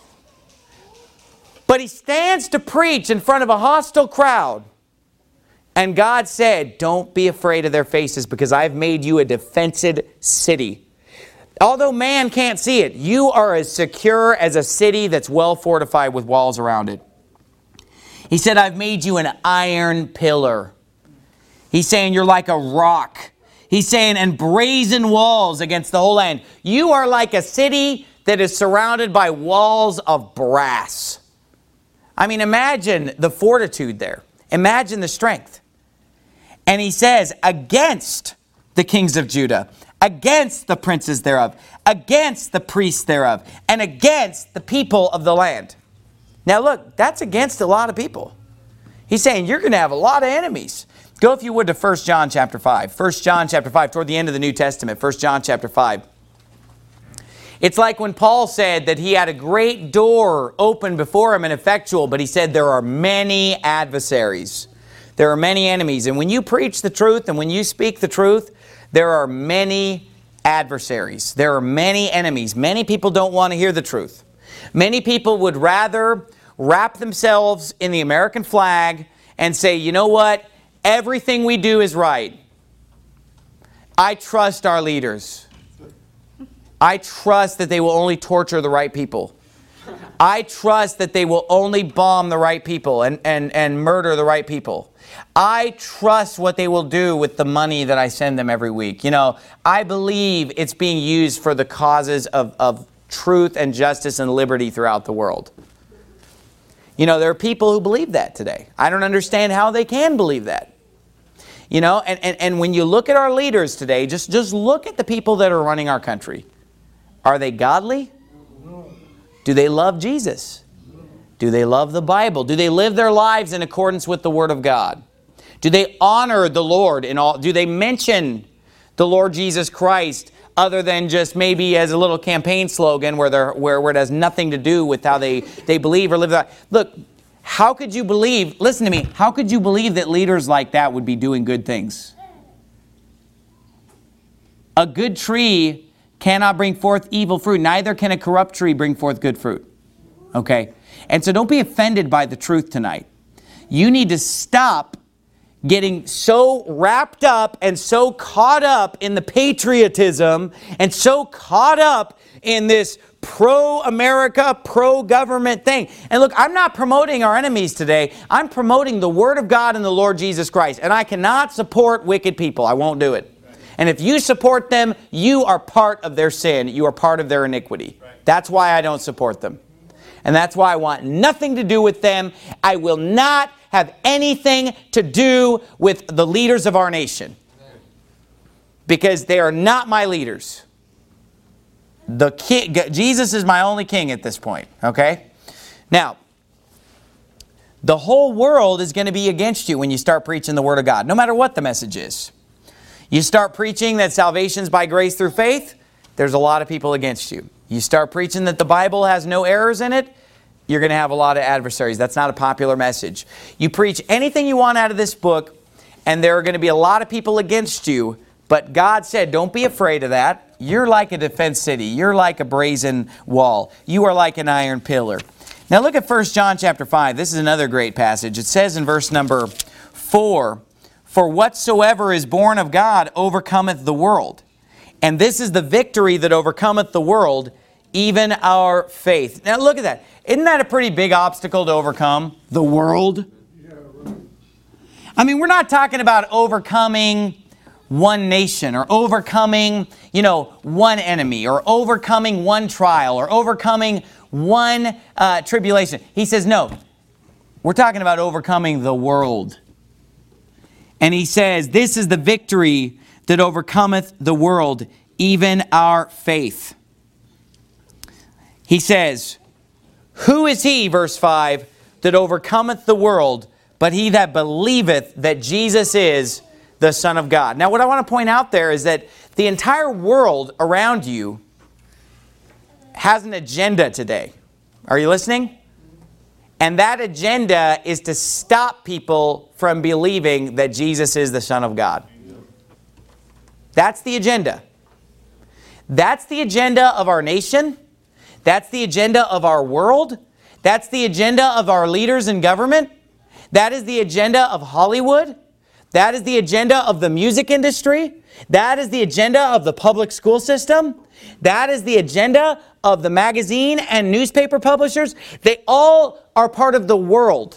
But he stands to preach in front of a hostile crowd. And God said, don't be afraid of their faces, because I've made you a defenced city. Although man can't see it, you are as secure as a city that's well fortified with walls around it. He said, I've made you an iron pillar. He's saying you're like a rock. He's saying, and brazen walls against the whole land. You are like a city that is surrounded by walls of brass. I mean, imagine the fortitude there. Imagine the strength. And he says, against the kings of Judah, against the princes thereof, against the priests thereof, and against the people of the land. Now look, that's against a lot of people. He's saying you're going to have a lot of enemies. Go, if you would, to First John chapter five. First John chapter five, toward the end of the New Testament. First John chapter five. It's like when Paul said that he had a great door open before him and effectual, but he said there are many adversaries. There are many enemies. And when you preach the truth and when you speak the truth, there are many adversaries. There are many enemies. Many people don't want to hear the truth. Many people would rather wrap themselves in the American flag and say, you know what? Everything we do is right. I trust our leaders. I trust that they will only torture the right people. I trust that they will only bomb the right people and, and, and murder the right people. I trust what they will do with the money that I send them every week. You know, I believe it's being used for the causes of, of truth and justice and liberty throughout the world. You know, there are people who believe that today. I don't understand how they can believe that. You know, and, and, and when you look at our leaders today, just, just look at the people that are running our country. Are they godly? Do they love Jesus? Do they love the Bible? Do they live their lives in accordance with the Word of God? Do they honor the Lord in all? Do they mention the Lord Jesus Christ other than just maybe as a little campaign slogan where, they're, where, where it has nothing to do with how they, they believe or live their life? Look, how could you believe, listen to me, how could you believe that leaders like that would be doing good things? A good tree cannot bring forth evil fruit. Neither can a corrupt tree bring forth good fruit. Okay? And so don't be offended by the truth tonight. You need to stop getting so wrapped up and so caught up in the patriotism and so caught up in this pro-America, pro-government thing. And look, I'm not promoting our enemies today. I'm promoting the Word of God and the Lord Jesus Christ. And I cannot support wicked people. I won't do it. And if you support them, you are part of their sin. You are part of their iniquity. That's why I don't support them. And that's why I want nothing to do with them. I will not have anything to do with the leaders of our nation. because they are not my leaders. The king, Jesus is my only king at this point, okay? Now, the whole world is going to be against you when you start preaching the Word of God, no matter what the message is. You start preaching that salvation is by grace through faith, there's a lot of people against you. You start preaching that the Bible has no errors in it, you're going to have a lot of adversaries. That's not a popular message. You preach anything you want out of this book, and there are going to be a lot of people against you, but God said, don't be afraid of that. You're like a defense city. You're like a brazen wall. You are like an iron pillar. Now look at First John chapter five. This is another great passage. It says in verse number four, "For whatsoever is born of God overcometh the world. And this is the victory that overcometh the world, even our faith." Now look at that. Isn't that a pretty big obstacle to overcome? The world? I mean, we're not talking about overcoming one nation or overcoming, you know, one enemy or overcoming one trial or overcoming one uh, tribulation. He says, no, we're talking about overcoming the world. And he says, this is the victory that overcometh the world, even our faith. He says, who is he, verse five, that overcometh the world, but he that believeth that Jesus is the Son of God? Now, what I want to point out there is that the entire world around you has an agenda today. Are you listening? And that agenda is to stop people from believing that Jesus is the Son of God. That's the agenda. That's the agenda of our nation. That's the agenda of our world. That's the agenda of our leaders in government. That is the agenda of Hollywood. That is the agenda of the music industry. That is the agenda of the public school system. That is the agenda of the magazine and newspaper publishers. They all are part of the world.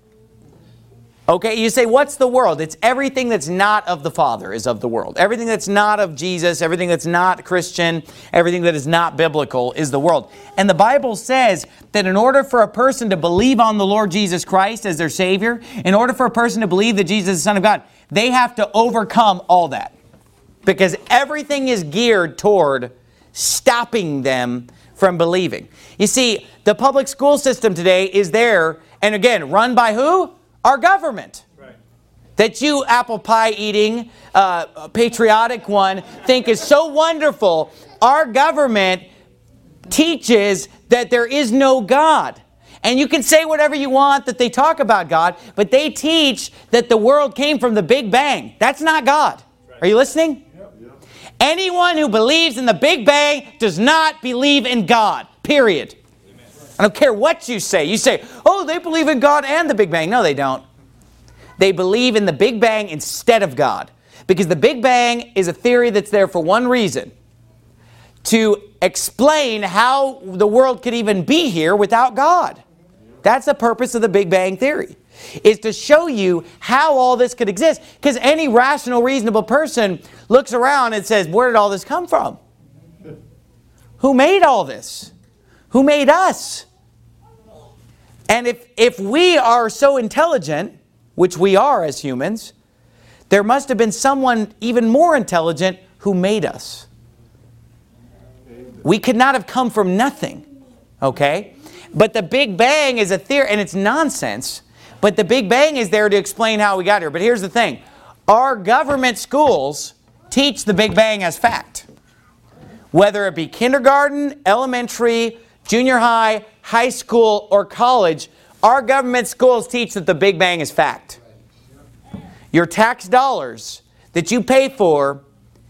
Okay, you say, what's the world? It's everything that's not of the Father is of the world. Everything that's not of Jesus, everything that's not Christian, everything that is not biblical is the world. And the Bible says that in order for a person to believe on the Lord Jesus Christ as their Savior, in order for a person to believe that Jesus is the Son of God, they have to overcome all that. Because everything is geared toward stopping them from believing. You see, the public school system today is there, and again, run by who? Our government. Right. That you apple pie eating, uh, patriotic one, think is so wonderful. Our government teaches that there is no God. And you can say whatever you want that they talk about God, but they teach that the world came from the Big Bang. That's not God. Right. Are you listening? Yep. Yep. Anyone who believes in the Big Bang does not believe in God. Period. I don't care what you say. You say, oh, they believe in God and the Big Bang. No, they don't. They believe in the Big Bang instead of God. Because the Big Bang is a theory that's there for one reason. To explain how the world could even be here without God. That's the purpose of the Big Bang theory. Is to show you how all this could exist. Because any rational, reasonable person looks around and says, where did all this come from? Who made all this? Who made us? And if, if we are so intelligent, which we are as humans, there must have been someone even more intelligent who made us. We could not have come from nothing. Okay? But the Big Bang is a theory, and it's nonsense. But the Big Bang is there to explain how we got here. But here's the thing. Our government schools teach the Big Bang as fact. Whether it be kindergarten, elementary, junior high, high school, or college, our government schools teach that the Big Bang is fact. Your tax dollars that you pay for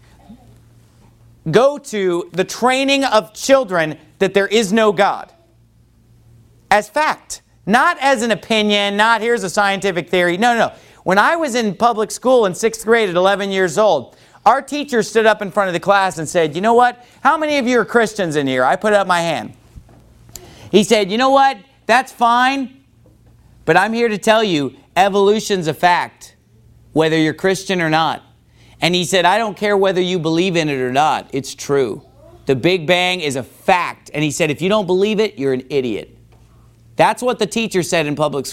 go to the training of children that there is no God. As fact. Not as an opinion, not here's a scientific theory. No, no, no. When I was in public school in sixth grade at eleven years old, our teacher stood up in front of the class and said, you know what? How many of you are Christians in here? I put up my hand. He said, you know what? That's fine, but I'm here to tell you evolution's a fact, whether you're Christian or not. And he said, I don't care whether you believe in it or not. It's true. The Big Bang is a fact. And he said, if you don't believe it, you're an idiot. That's what the teacher said in public school.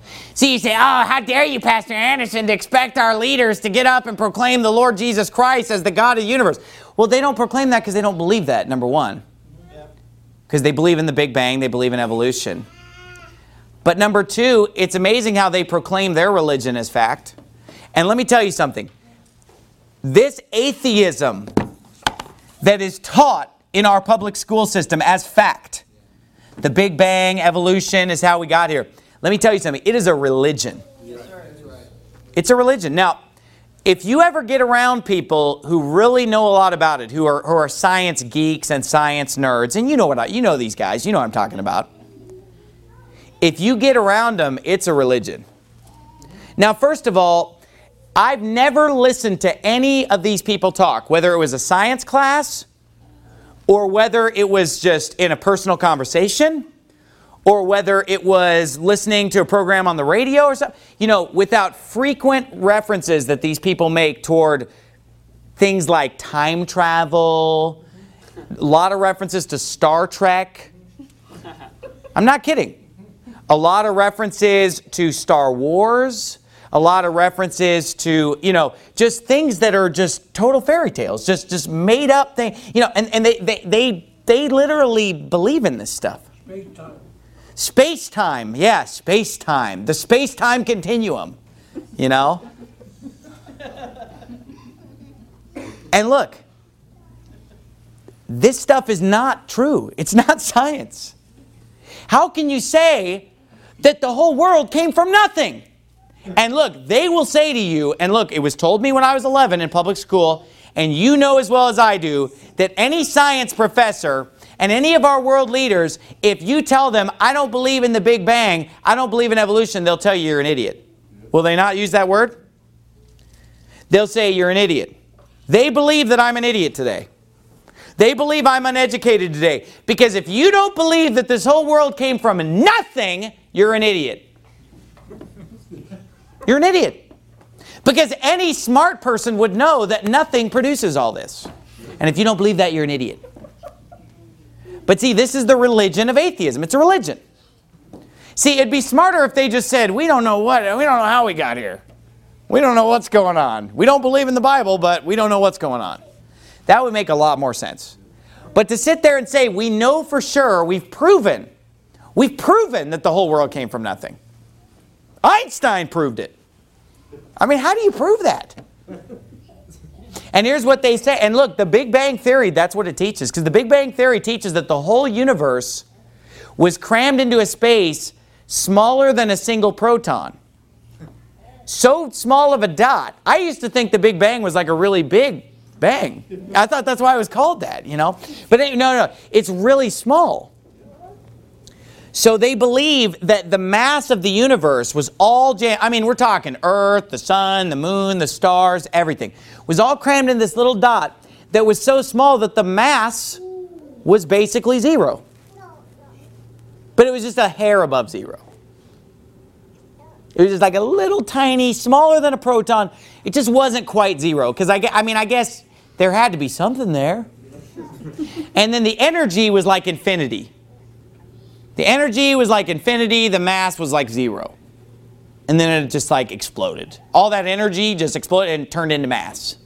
See, you say, oh, how dare you, Pastor Anderson, to expect our leaders to get up and proclaim the Lord Jesus Christ as the God of the universe. Well, they don't proclaim that because they don't believe that, number one. Because they believe in the Big Bang, they believe in evolution. But number two, it's amazing how they proclaim their religion as fact. And let me tell you something. This atheism that is taught in our public school system as fact, the Big Bang, evolution is how we got here. Let me tell you something. It is a religion. It's a religion. Now, if you ever get around people who really know a lot about it, who are, who are science geeks and science nerds, and you know what I, you know these guys, you know what I'm talking about. If you get around them, it's a religion. Now, first of all, I've never listened to any of these people talk, whether it was a science class or whether it was just in a personal conversation or whether it was listening to a program on the radio or something, you know, without frequent references that these people make toward things like time travel, a lot of references to Star Trek. I'm not kidding. A lot of references to Star Wars, a lot of references to, you know, just things that are just total fairy tales, just just made up things, you know, and, and they, they, they, they literally believe in this stuff. Space-time. Space-time, yeah, space-time. The space-time continuum, you know. And look, this stuff is not true. It's not science. How can you say that the whole world came from nothing? And look, they will say to you, and look, it was told me when I was eleven in public school, and you know as well as I do, that any science professor and any of our world leaders, if you tell them, I don't believe in the Big Bang, I don't believe in evolution, they'll tell you you're an idiot. Will they not use that word? They'll say you're an idiot. They believe that I'm an idiot today. They believe I'm uneducated today. Because if you don't believe that this whole world came from nothing, you're an idiot. You're an idiot. Because any smart person would know that nothing produces all this. And if you don't believe that, you're an idiot. But see, this is the religion of atheism. It's a religion. See, it'd be smarter if they just said, we don't know what, we don't know how we got here. We don't know what's going on. We don't believe in the Bible, but we don't know what's going on. That would make a lot more sense. But to sit there and say, we know for sure, we've proven, we've proven that the whole world came from nothing. Einstein proved it. I mean, how do you prove that? And here's what they say. And look, the Big Bang Theory, that's what it teaches. Because the Big Bang Theory teaches that the whole universe was crammed into a space smaller than a single proton. So small of a dot. I used to think the Big Bang was like a really big bang. I thought that's why it was called that, you know. But no, no, it's really small. So they believe that the mass of the universe was all jam- I mean, we're talking Earth, the sun, the moon, the stars, everything. Was all crammed in this little dot that was so small that the mass was basically zero. But it was just a hair above zero. It was just like a little tiny, smaller than a proton. It just wasn't quite zero. Because I, I mean, I guess there had to be something there. And then the energy was like infinity. The energy was like infinity. The mass was like zero. And then it just like exploded. All that energy just exploded and turned into mass.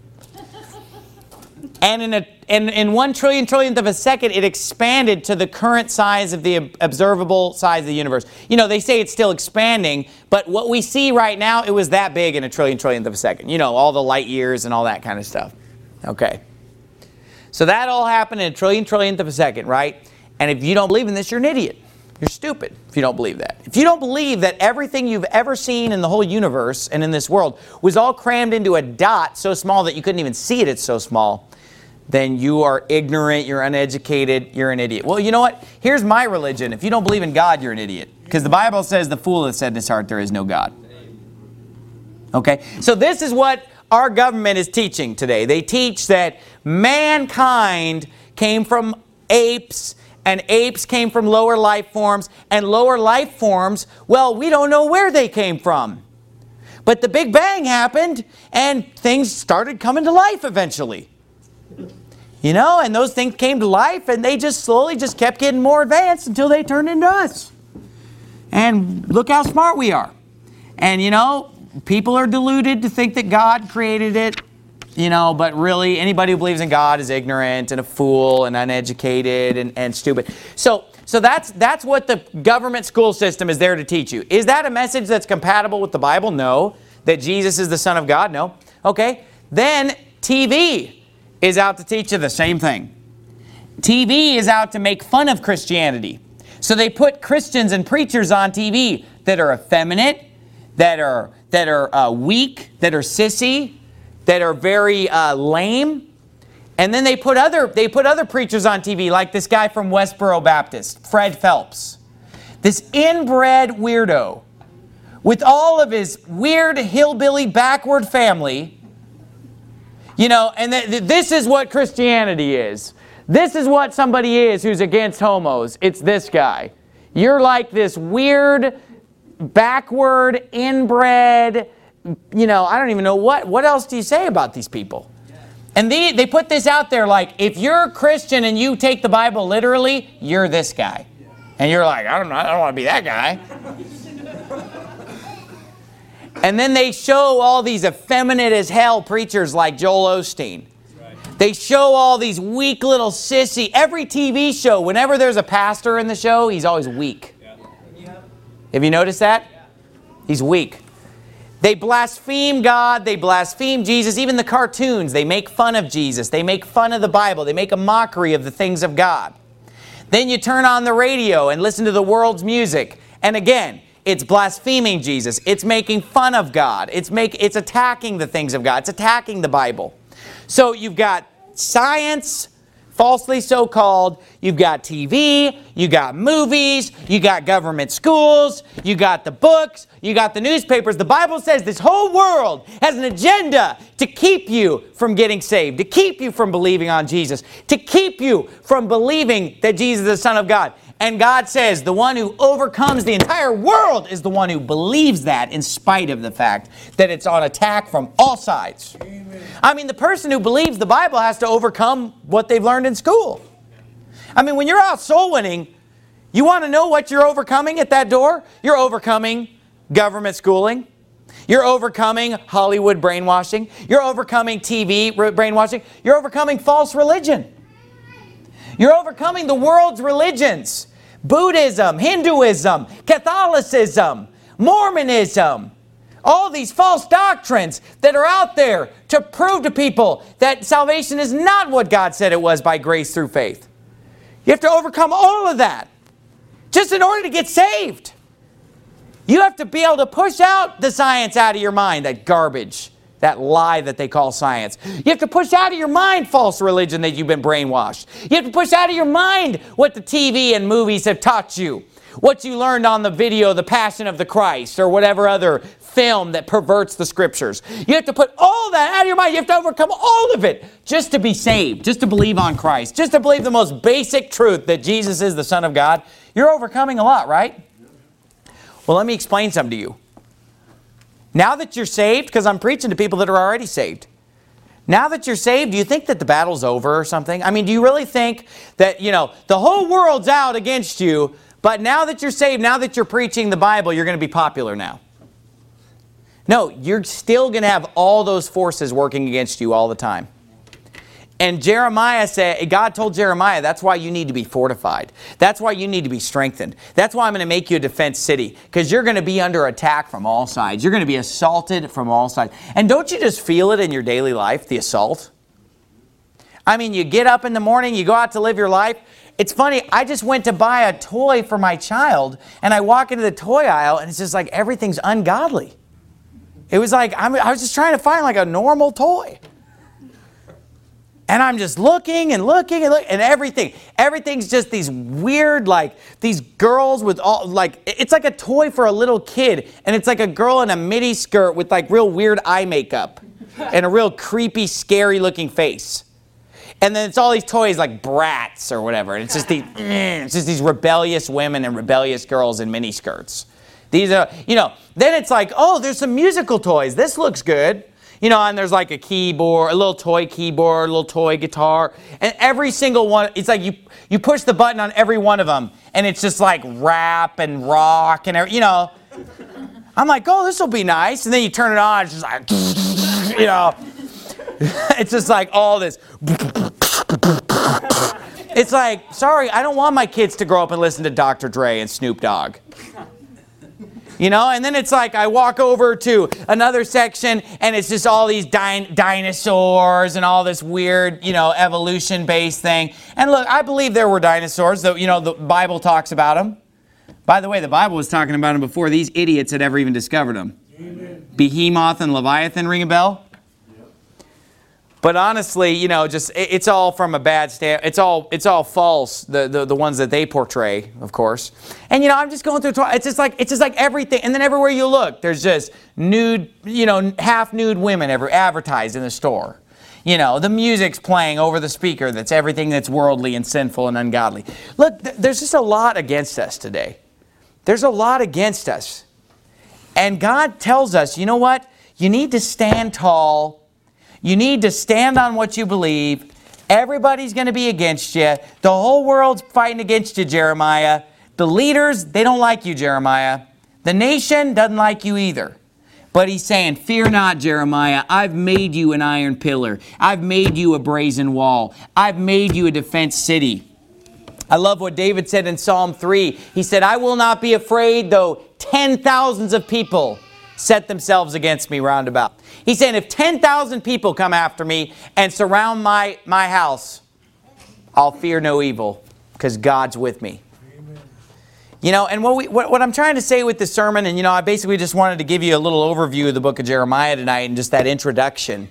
And in, a, in, in one trillion trillionth of a second, it expanded to the current size of the observable size of the universe. You know, they say it's still expanding, but what we see right now, it was that big in a trillion trillionth of a second. You know, all the light years and all that kind of stuff. Okay. So that all happened in a trillion trillionth of a second, right? And if you don't believe in this, you're an idiot. You're stupid if you don't believe that. If you don't believe that everything you've ever seen in the whole universe and in this world was all crammed into a dot so small that you couldn't even see it, it's so small, then you are ignorant, you're uneducated, you're an idiot. Well, you know what? Here's my religion. If you don't believe in God, you're an idiot. Because the Bible says the fool hath said in his heart there is no God. Okay? So this is what our government is teaching today. They teach that mankind came from apes, and apes came from lower life forms, and lower life forms, well, we don't know where they came from. But the Big Bang happened, and things started coming to life eventually. You know, and those things came to life, and they just slowly just kept getting more advanced until they turned into us. And look how smart we are. And, you know, people are deluded to think that God created it. You know, but really, anybody who believes in God is ignorant and a fool and uneducated and, and stupid. So, so that's, that's what the government school system is there to teach you. Is that a message that's compatible with the Bible? No. That Jesus is the Son of God? No. Okay. Then T V is out to teach you the same thing. T V is out to make fun of Christianity. So they put Christians and preachers on T V that are effeminate, that are, that are uh, weak, that are sissy, that are very uh, lame. And then they put other they put other preachers on T V, like this guy from Westboro Baptist, Fred Phelps. This inbred weirdo with all of his weird hillbilly backward family. You know, and th th this is what Christianity is. This is what somebody is who's against homos. It's this guy. You're like this weird, backward, inbred, you know, I don't even know what, what else do you say about these people? And they, they put this out there like, if you're a Christian and you take the Bible literally, you're this guy. And you're like, I don't know, I don't want to be that guy. And then they show all these effeminate as hell preachers like Joel Osteen. They show all these weak little sissy, every T V show, whenever there's a pastor in the show, he's always weak. Have you noticed that? He's weak. They blaspheme God, they blaspheme Jesus, even the cartoons, they make fun of Jesus, they make fun of the Bible, they make a mockery of the things of God. Then you turn on the radio and listen to the world's music, and again, it's blaspheming Jesus, it's making fun of God, it's, make, it's attacking the things of God, it's attacking the Bible. So you've got science, falsely so-called, you've got T V, you got movies, you got government schools, you got the books, you got the newspapers. The Bible says this whole world has an agenda to keep you from getting saved, to keep you from believing on Jesus, to keep you from believing that Jesus is the Son of God. And God says the one who overcomes the entire world is the one who believes that in spite of the fact that it's on attack from all sides. Amen. I mean, the person who believes the Bible has to overcome what they've learned in school. I mean, when you're out soul winning, you want to know what you're overcoming at that door? You're overcoming government schooling. You're overcoming Hollywood brainwashing. You're overcoming T V brainwashing. You're overcoming false religion. You're overcoming the world's religions. Buddhism, Hinduism, Catholicism, Mormonism. All these false doctrines that are out there to prove to people that salvation is not what God said it was by grace through faith. You have to overcome all of that just in order to get saved. You have to be able to push out the science out of your mind, that garbage, that lie that they call science. You have to push out of your mind false religion that you've been brainwashed. You have to push out of your mind what the T V and movies have taught you. What you learned on the video, The Passion of the Christ, or whatever other film that perverts the Scriptures. You have to put all that out of your mind. You have to overcome all of it just to be saved, just to believe on Christ, just to believe the most basic truth that Jesus is the Son of God. You're overcoming a lot, right? Well, let me explain something to you. Now that you're saved, because I'm preaching to people that are already saved. Now that you're saved, do you think that the battle's over or something? I mean, do you really think that, you know, the whole world's out against you, but now that you're saved, now that you're preaching the Bible, you're going to be popular now? No, you're still going to have all those forces working against you all the time. And Jeremiah said, God told Jeremiah, that's why you need to be fortified. That's why you need to be strengthened. That's why I'm going to make you a defense city. Because you're going to be under attack from all sides. You're going to be assaulted from all sides. And don't you just feel it in your daily life, the assault? I mean, you get up in the morning, you go out to live your life. It's funny, I just went to buy a toy for my child, and I walk into the toy aisle, and it's just like everything's ungodly. It was like, I'm, I was just trying to find like a normal toy. And I'm just looking and looking and looking, and everything. Everything's just these weird, like, these girls with all, like, it's like a toy for a little kid. And it's like a girl in a midi skirt with, like, real weird eye makeup. And a real creepy, scary looking face. And then it's all these toys like Bratz or whatever. And it's just these, it's just these rebellious women and rebellious girls in mini skirts. These are, you know, then it's like, oh, there's some musical toys. This looks good. You know, and there's like a keyboard, a little toy keyboard, a little toy guitar. And every single one, it's like you, you push the button on every one of them. And it's just like rap and rock and, every, you know. I'm like, oh, this will be nice. And then you turn it on, it's just like, you know. It's just like all this. It's like, sorry, I don't want my kids to grow up and listen to Doctor Dre and Snoop Dogg. You know, and then it's like I walk over to another section and it's just all these din dinosaurs and all this weird, you know, evolution-based thing. And look, I believe there were dinosaurs, though, you know, the Bible talks about them. By the way, the Bible was talking about them before these idiots had ever even discovered them. Amen. Behemoth and Leviathan, ring a bell? But honestly, you know, just it, it's all from a bad stand. It's all it's all false. The, the the ones that they portray, of course. And you know, I'm just going through. It's just like it's just like everything. And then everywhere you look, there's just nude, you know, half nude women ever advertised in the store. You know, the music's playing over the speaker. That's everything that's worldly and sinful and ungodly. Look, th there's just a lot against us today. There's a lot against us, and God tells us, you know what? You need to stand tall. You need to stand on what you believe. Everybody's going to be against you. The whole world's fighting against you, Jeremiah. The leaders, they don't like you, Jeremiah. The nation doesn't like you either. But he's saying, fear not, Jeremiah. I've made you an iron pillar. I've made you a brazen wall. I've made you a defense city. I love what David said in Psalm three. He said, I will not be afraid, though ten thousands of people set themselves against me round about. He's saying if ten thousand people come after me and surround my, my house, I'll fear no evil because God's with me. Amen. You know, and what, we, what, what I'm trying to say with this sermon, and you know, I basically just wanted to give you a little overview of the book of Jeremiah tonight and just that introduction.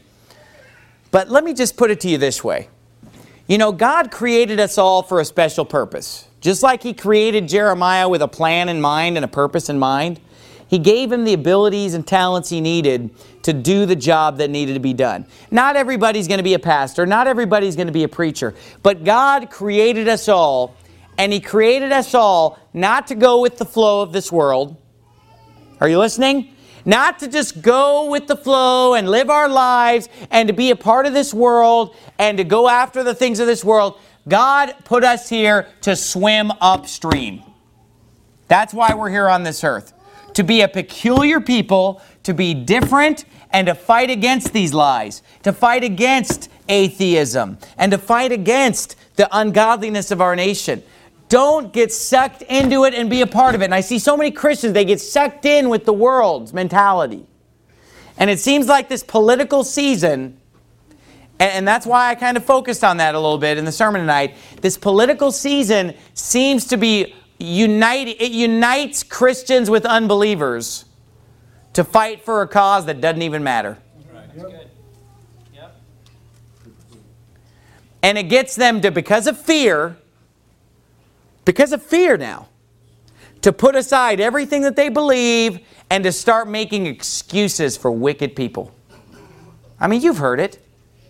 But let me just put it to you this way. You know, God created us all for a special purpose. Just like He created Jeremiah with a plan in mind and a purpose in mind, He gave him the abilities and talents he needed to do the job that needed to be done. Not everybody's going to be a pastor. Not everybody's going to be a preacher. But God created us all, and He created us all not to go with the flow of this world. Are you listening? Not to just go with the flow and live our lives and to be a part of this world and to go after the things of this world. God put us here to swim upstream. That's why we're here on this earth. To be a peculiar people, to be different, and to fight against these lies, to fight against atheism, and to fight against the ungodliness of our nation. Don't get sucked into it and be a part of it. And I see so many Christians, they get sucked in with the world's mentality. And it seems like this political season, and, and that's why I kind of focused on that a little bit in the sermon tonight, this political season seems to be Unite, it unites Christians with unbelievers to fight for a cause that doesn't even matter. Right. That's good. Yep. And it gets them to, because of fear, because of fear now, to put aside everything that they believe and to start making excuses for wicked people. I mean, you've heard it.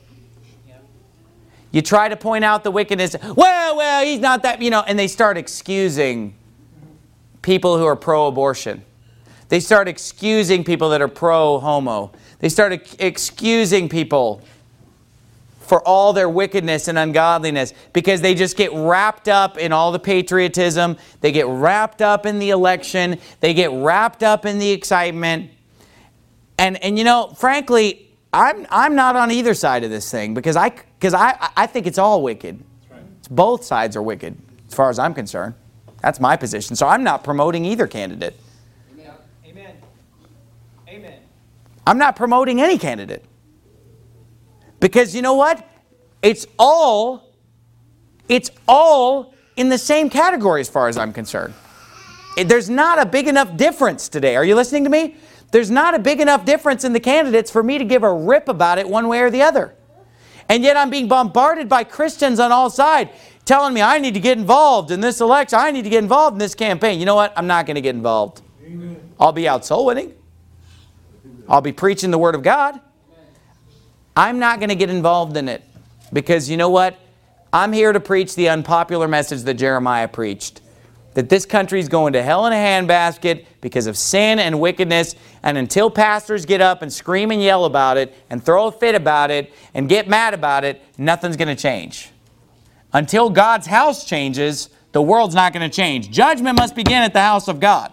You try to point out the wickedness. Well, well, he's not that, you know, and they start excusing people who are pro-abortion. They start excusing people that are pro-homo. They start ex excusing people for all their wickedness and ungodliness because they just get wrapped up in all the patriotism. They get wrapped up in the election. They get wrapped up in the excitement. And, and you know, frankly, I'm, I'm not on either side of this thing because I... Because I, I think it's all wicked. That's right. It's both sides are wicked, as far as I'm concerned. That's my position. So I'm not promoting either candidate. Amen. Amen. Amen. I'm not promoting any candidate. Because you know what? It's all, it's all in the same category as far as I'm concerned. It, there's not a big enough difference today. Are you listening to me? There's not a big enough difference in the candidates for me to give a rip about it one way or the other. And yet I'm being bombarded by Christians on all sides telling me I need to get involved in this election. I need to get involved in this campaign. You know what? I'm not going to get involved. Amen. I'll be out soul winning. I'll be preaching the Word of God. I'm not going to get involved in it because you know what? I'm here to preach the unpopular message that Jeremiah preached. that this country is going to hell in a handbasket because of sin and wickedness, and until pastors get up and scream and yell about it and throw a fit about it and get mad about it, nothing's going to change. Until God's house changes, the world's not going to change. Judgment must begin at the house of God.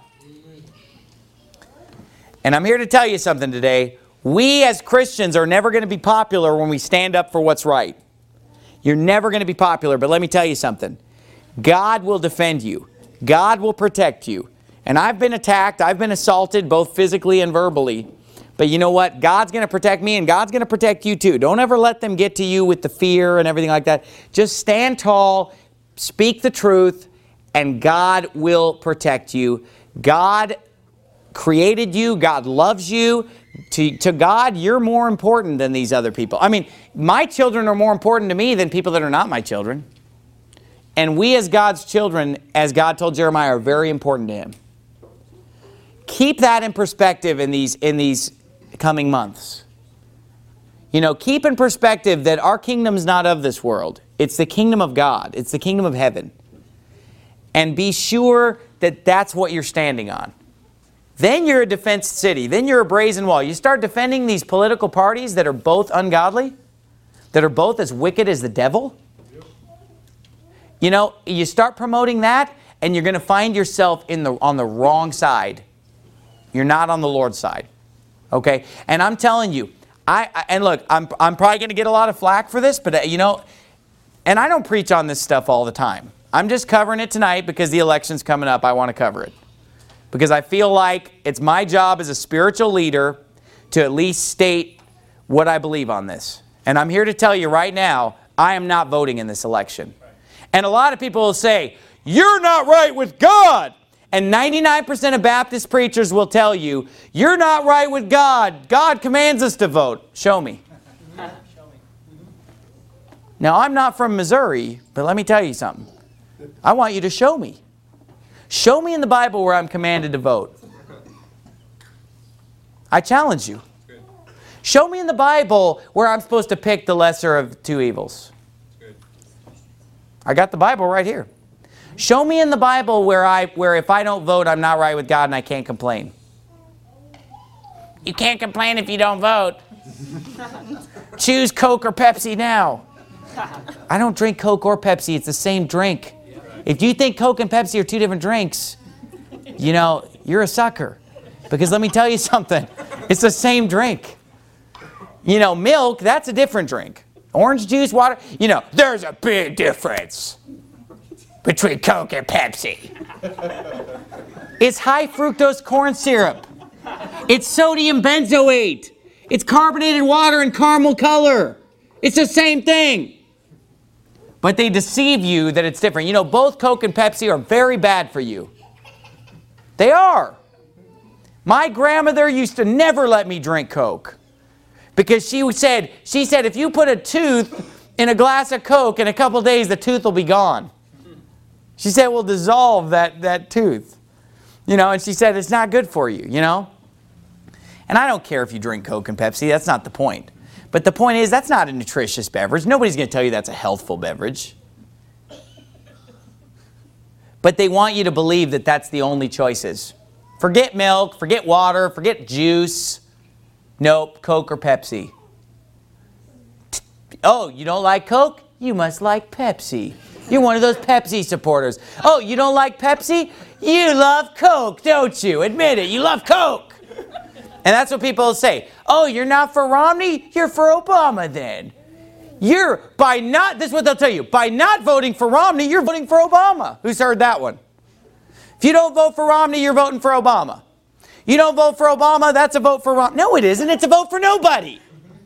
And I'm here to tell you something today. We as Christians are never going to be popular when we stand up for what's right. You're never going to be popular, but let me tell you something. God will defend you. God will protect you. And I've been attacked. I've been assaulted both physically and verbally. But you know what? God's going to protect me and God's going to protect you too. Don't ever let them get to you with the fear and everything like that. Just stand tall, speak the truth, and God will protect you. God created you. God loves you. To, to God, you're more important than these other people. I mean, my children are more important to me than people that are not my children. And we as God's children, as God told Jeremiah, are very important to Him. Keep that in perspective in these, in these coming months. You know, keep in perspective that our kingdom is not of this world. It's the kingdom of God. It's the kingdom of heaven. And be sure that that's what you're standing on. Then you're a defense city. Then you're a brazen wall. You start defending these political parties that are both ungodly, that are both as wicked as the devil. You know, you start promoting that, and you're going to find yourself in the, on the wrong side. You're not on the Lord's side. Okay? And I'm telling you, I, I and look, I'm, I'm probably going to get a lot of flack for this, but uh, you know, and I don't preach on this stuff all the time. I'm just covering it tonight because the election's coming up. I want to cover it. Because I feel like it's my job as a spiritual leader to at least state what I believe on this. And I'm here to tell you right now, I am not voting in this election. And a lot of people will say, you're not right with God. And ninety-nine percent of Baptist preachers will tell you, you're not right with God. God commands us to vote. Show me. Now, I'm not from Missouri, but let me tell you something. I want you to show me. Show me in the Bible where I'm commanded to vote. I challenge you. Show me in the Bible where I'm supposed to pick the lesser of two evils. I got the Bible right here. Show me in the Bible where I where if I don't vote, I'm not right with God and I can't complain. You can't complain if you don't vote. Choose Coke or Pepsi now. I don't drink Coke or Pepsi. It's the same drink. If you think Coke and Pepsi are two different drinks, you know, you're a sucker. Because let me tell you something. It's the same drink. You know, milk, that's a different drink. Orange juice, water, you know, there's a big difference between Coke and Pepsi. It's high fructose corn syrup. It's sodium benzoate. It's carbonated water in caramel color. It's the same thing. But they deceive you that it's different. You know, both Coke and Pepsi are very bad for you. They are. My grandmother used to never let me drink Coke. Because she said, she said, if you put a tooth in a glass of Coke, in a couple days, the tooth will be gone. She said, we'll dissolve that, that tooth. You know, and she said, it's not good for you, you know. And I don't care if you drink Coke and Pepsi. That's not the point. But the point is, that's not a nutritious beverage. Nobody's going to tell you that's a healthful beverage. But they want you to believe that that's the only choices. Forget milk, forget water, forget juice. Nope, Coke or Pepsi. Oh, you don't like Coke? You must like Pepsi. You're one of those Pepsi supporters. Oh, you don't like Pepsi? You love Coke, don't you? Admit it, you love Coke. And that's what people say. Oh, you're not for Romney? You're for Obama then. You're, by not, this is what they'll tell you. By not voting for Romney, you're voting for Obama. Who's heard that one? If you don't vote for Romney, you're voting for Obama. You don't vote for Obama, that's a vote for Romney. No, it isn't. It's a vote for nobody.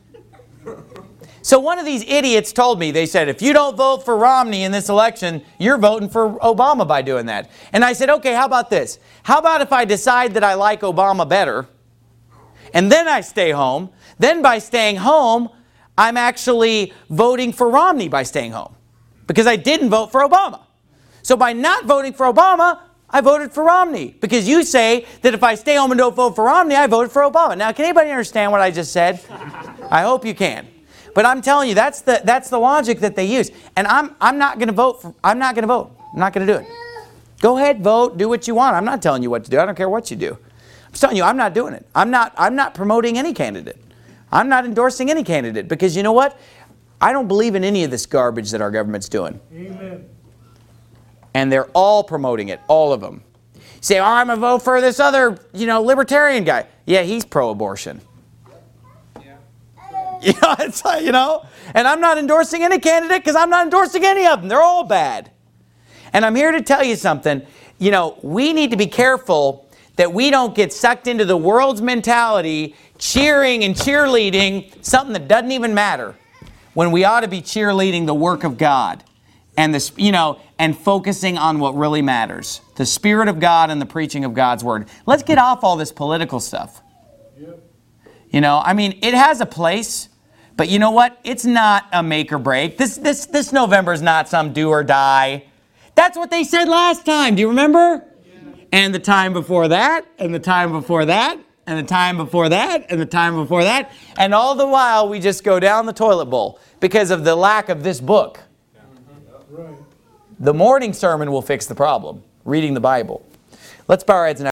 So one of these idiots told me, they said, if you don't vote for Romney in this election, you're voting for Obama by doing that. And I said, okay, how about this? How about if I decide that I like Obama better, and then I stay home, then by staying home, I'm actually voting for Romney by staying home. Because I didn't vote for Obama. So by not voting for Obama, I voted for Romney. Because you say that if I stay home and don't vote for Romney, I voted for Obama. Now, can anybody understand what I just said? I hope you can. But I'm telling you, that's the, that's the logic that they use. And I'm, I'm not going to vote for, I'm not going to vote. I'm not going to do it. Go ahead, vote, do what you want. I'm not telling you what to do. I don't care what you do. I'm telling you, I'm not doing it. I'm not, I'm not promoting any candidate. I'm not endorsing any candidate because you know what? I don't believe in any of this garbage that our government's doing. Amen. And they're all promoting it, all of them. You say, oh, I'm going to vote for this other, you know, libertarian guy. Yeah, he's pro-abortion. Yeah. You know, it's like, you know, and I'm not endorsing any candidate because I'm not endorsing any of them. They're all bad. And I'm here to tell you something. You know, we need to be careful that we don't get sucked into the world's mentality, cheering and cheerleading something that doesn't even matter, when we ought to be cheerleading the work of God and this, you know, and focusing on what really matters, the Spirit of God and the preaching of God's Word. Let's get off all this political stuff. Yep. You know, I mean, it has a place, but you know what? It's not a make or break. This this this November is not some do or die. That's what they said last time. Do you remember? Yeah. And the time before that, and the time before that, and the time before that, and the time before that. And all the while, we just go down the toilet bowl because of the lack of this book. Right. The morning sermon will fix the problem, reading the Bible. Let's bow our heads and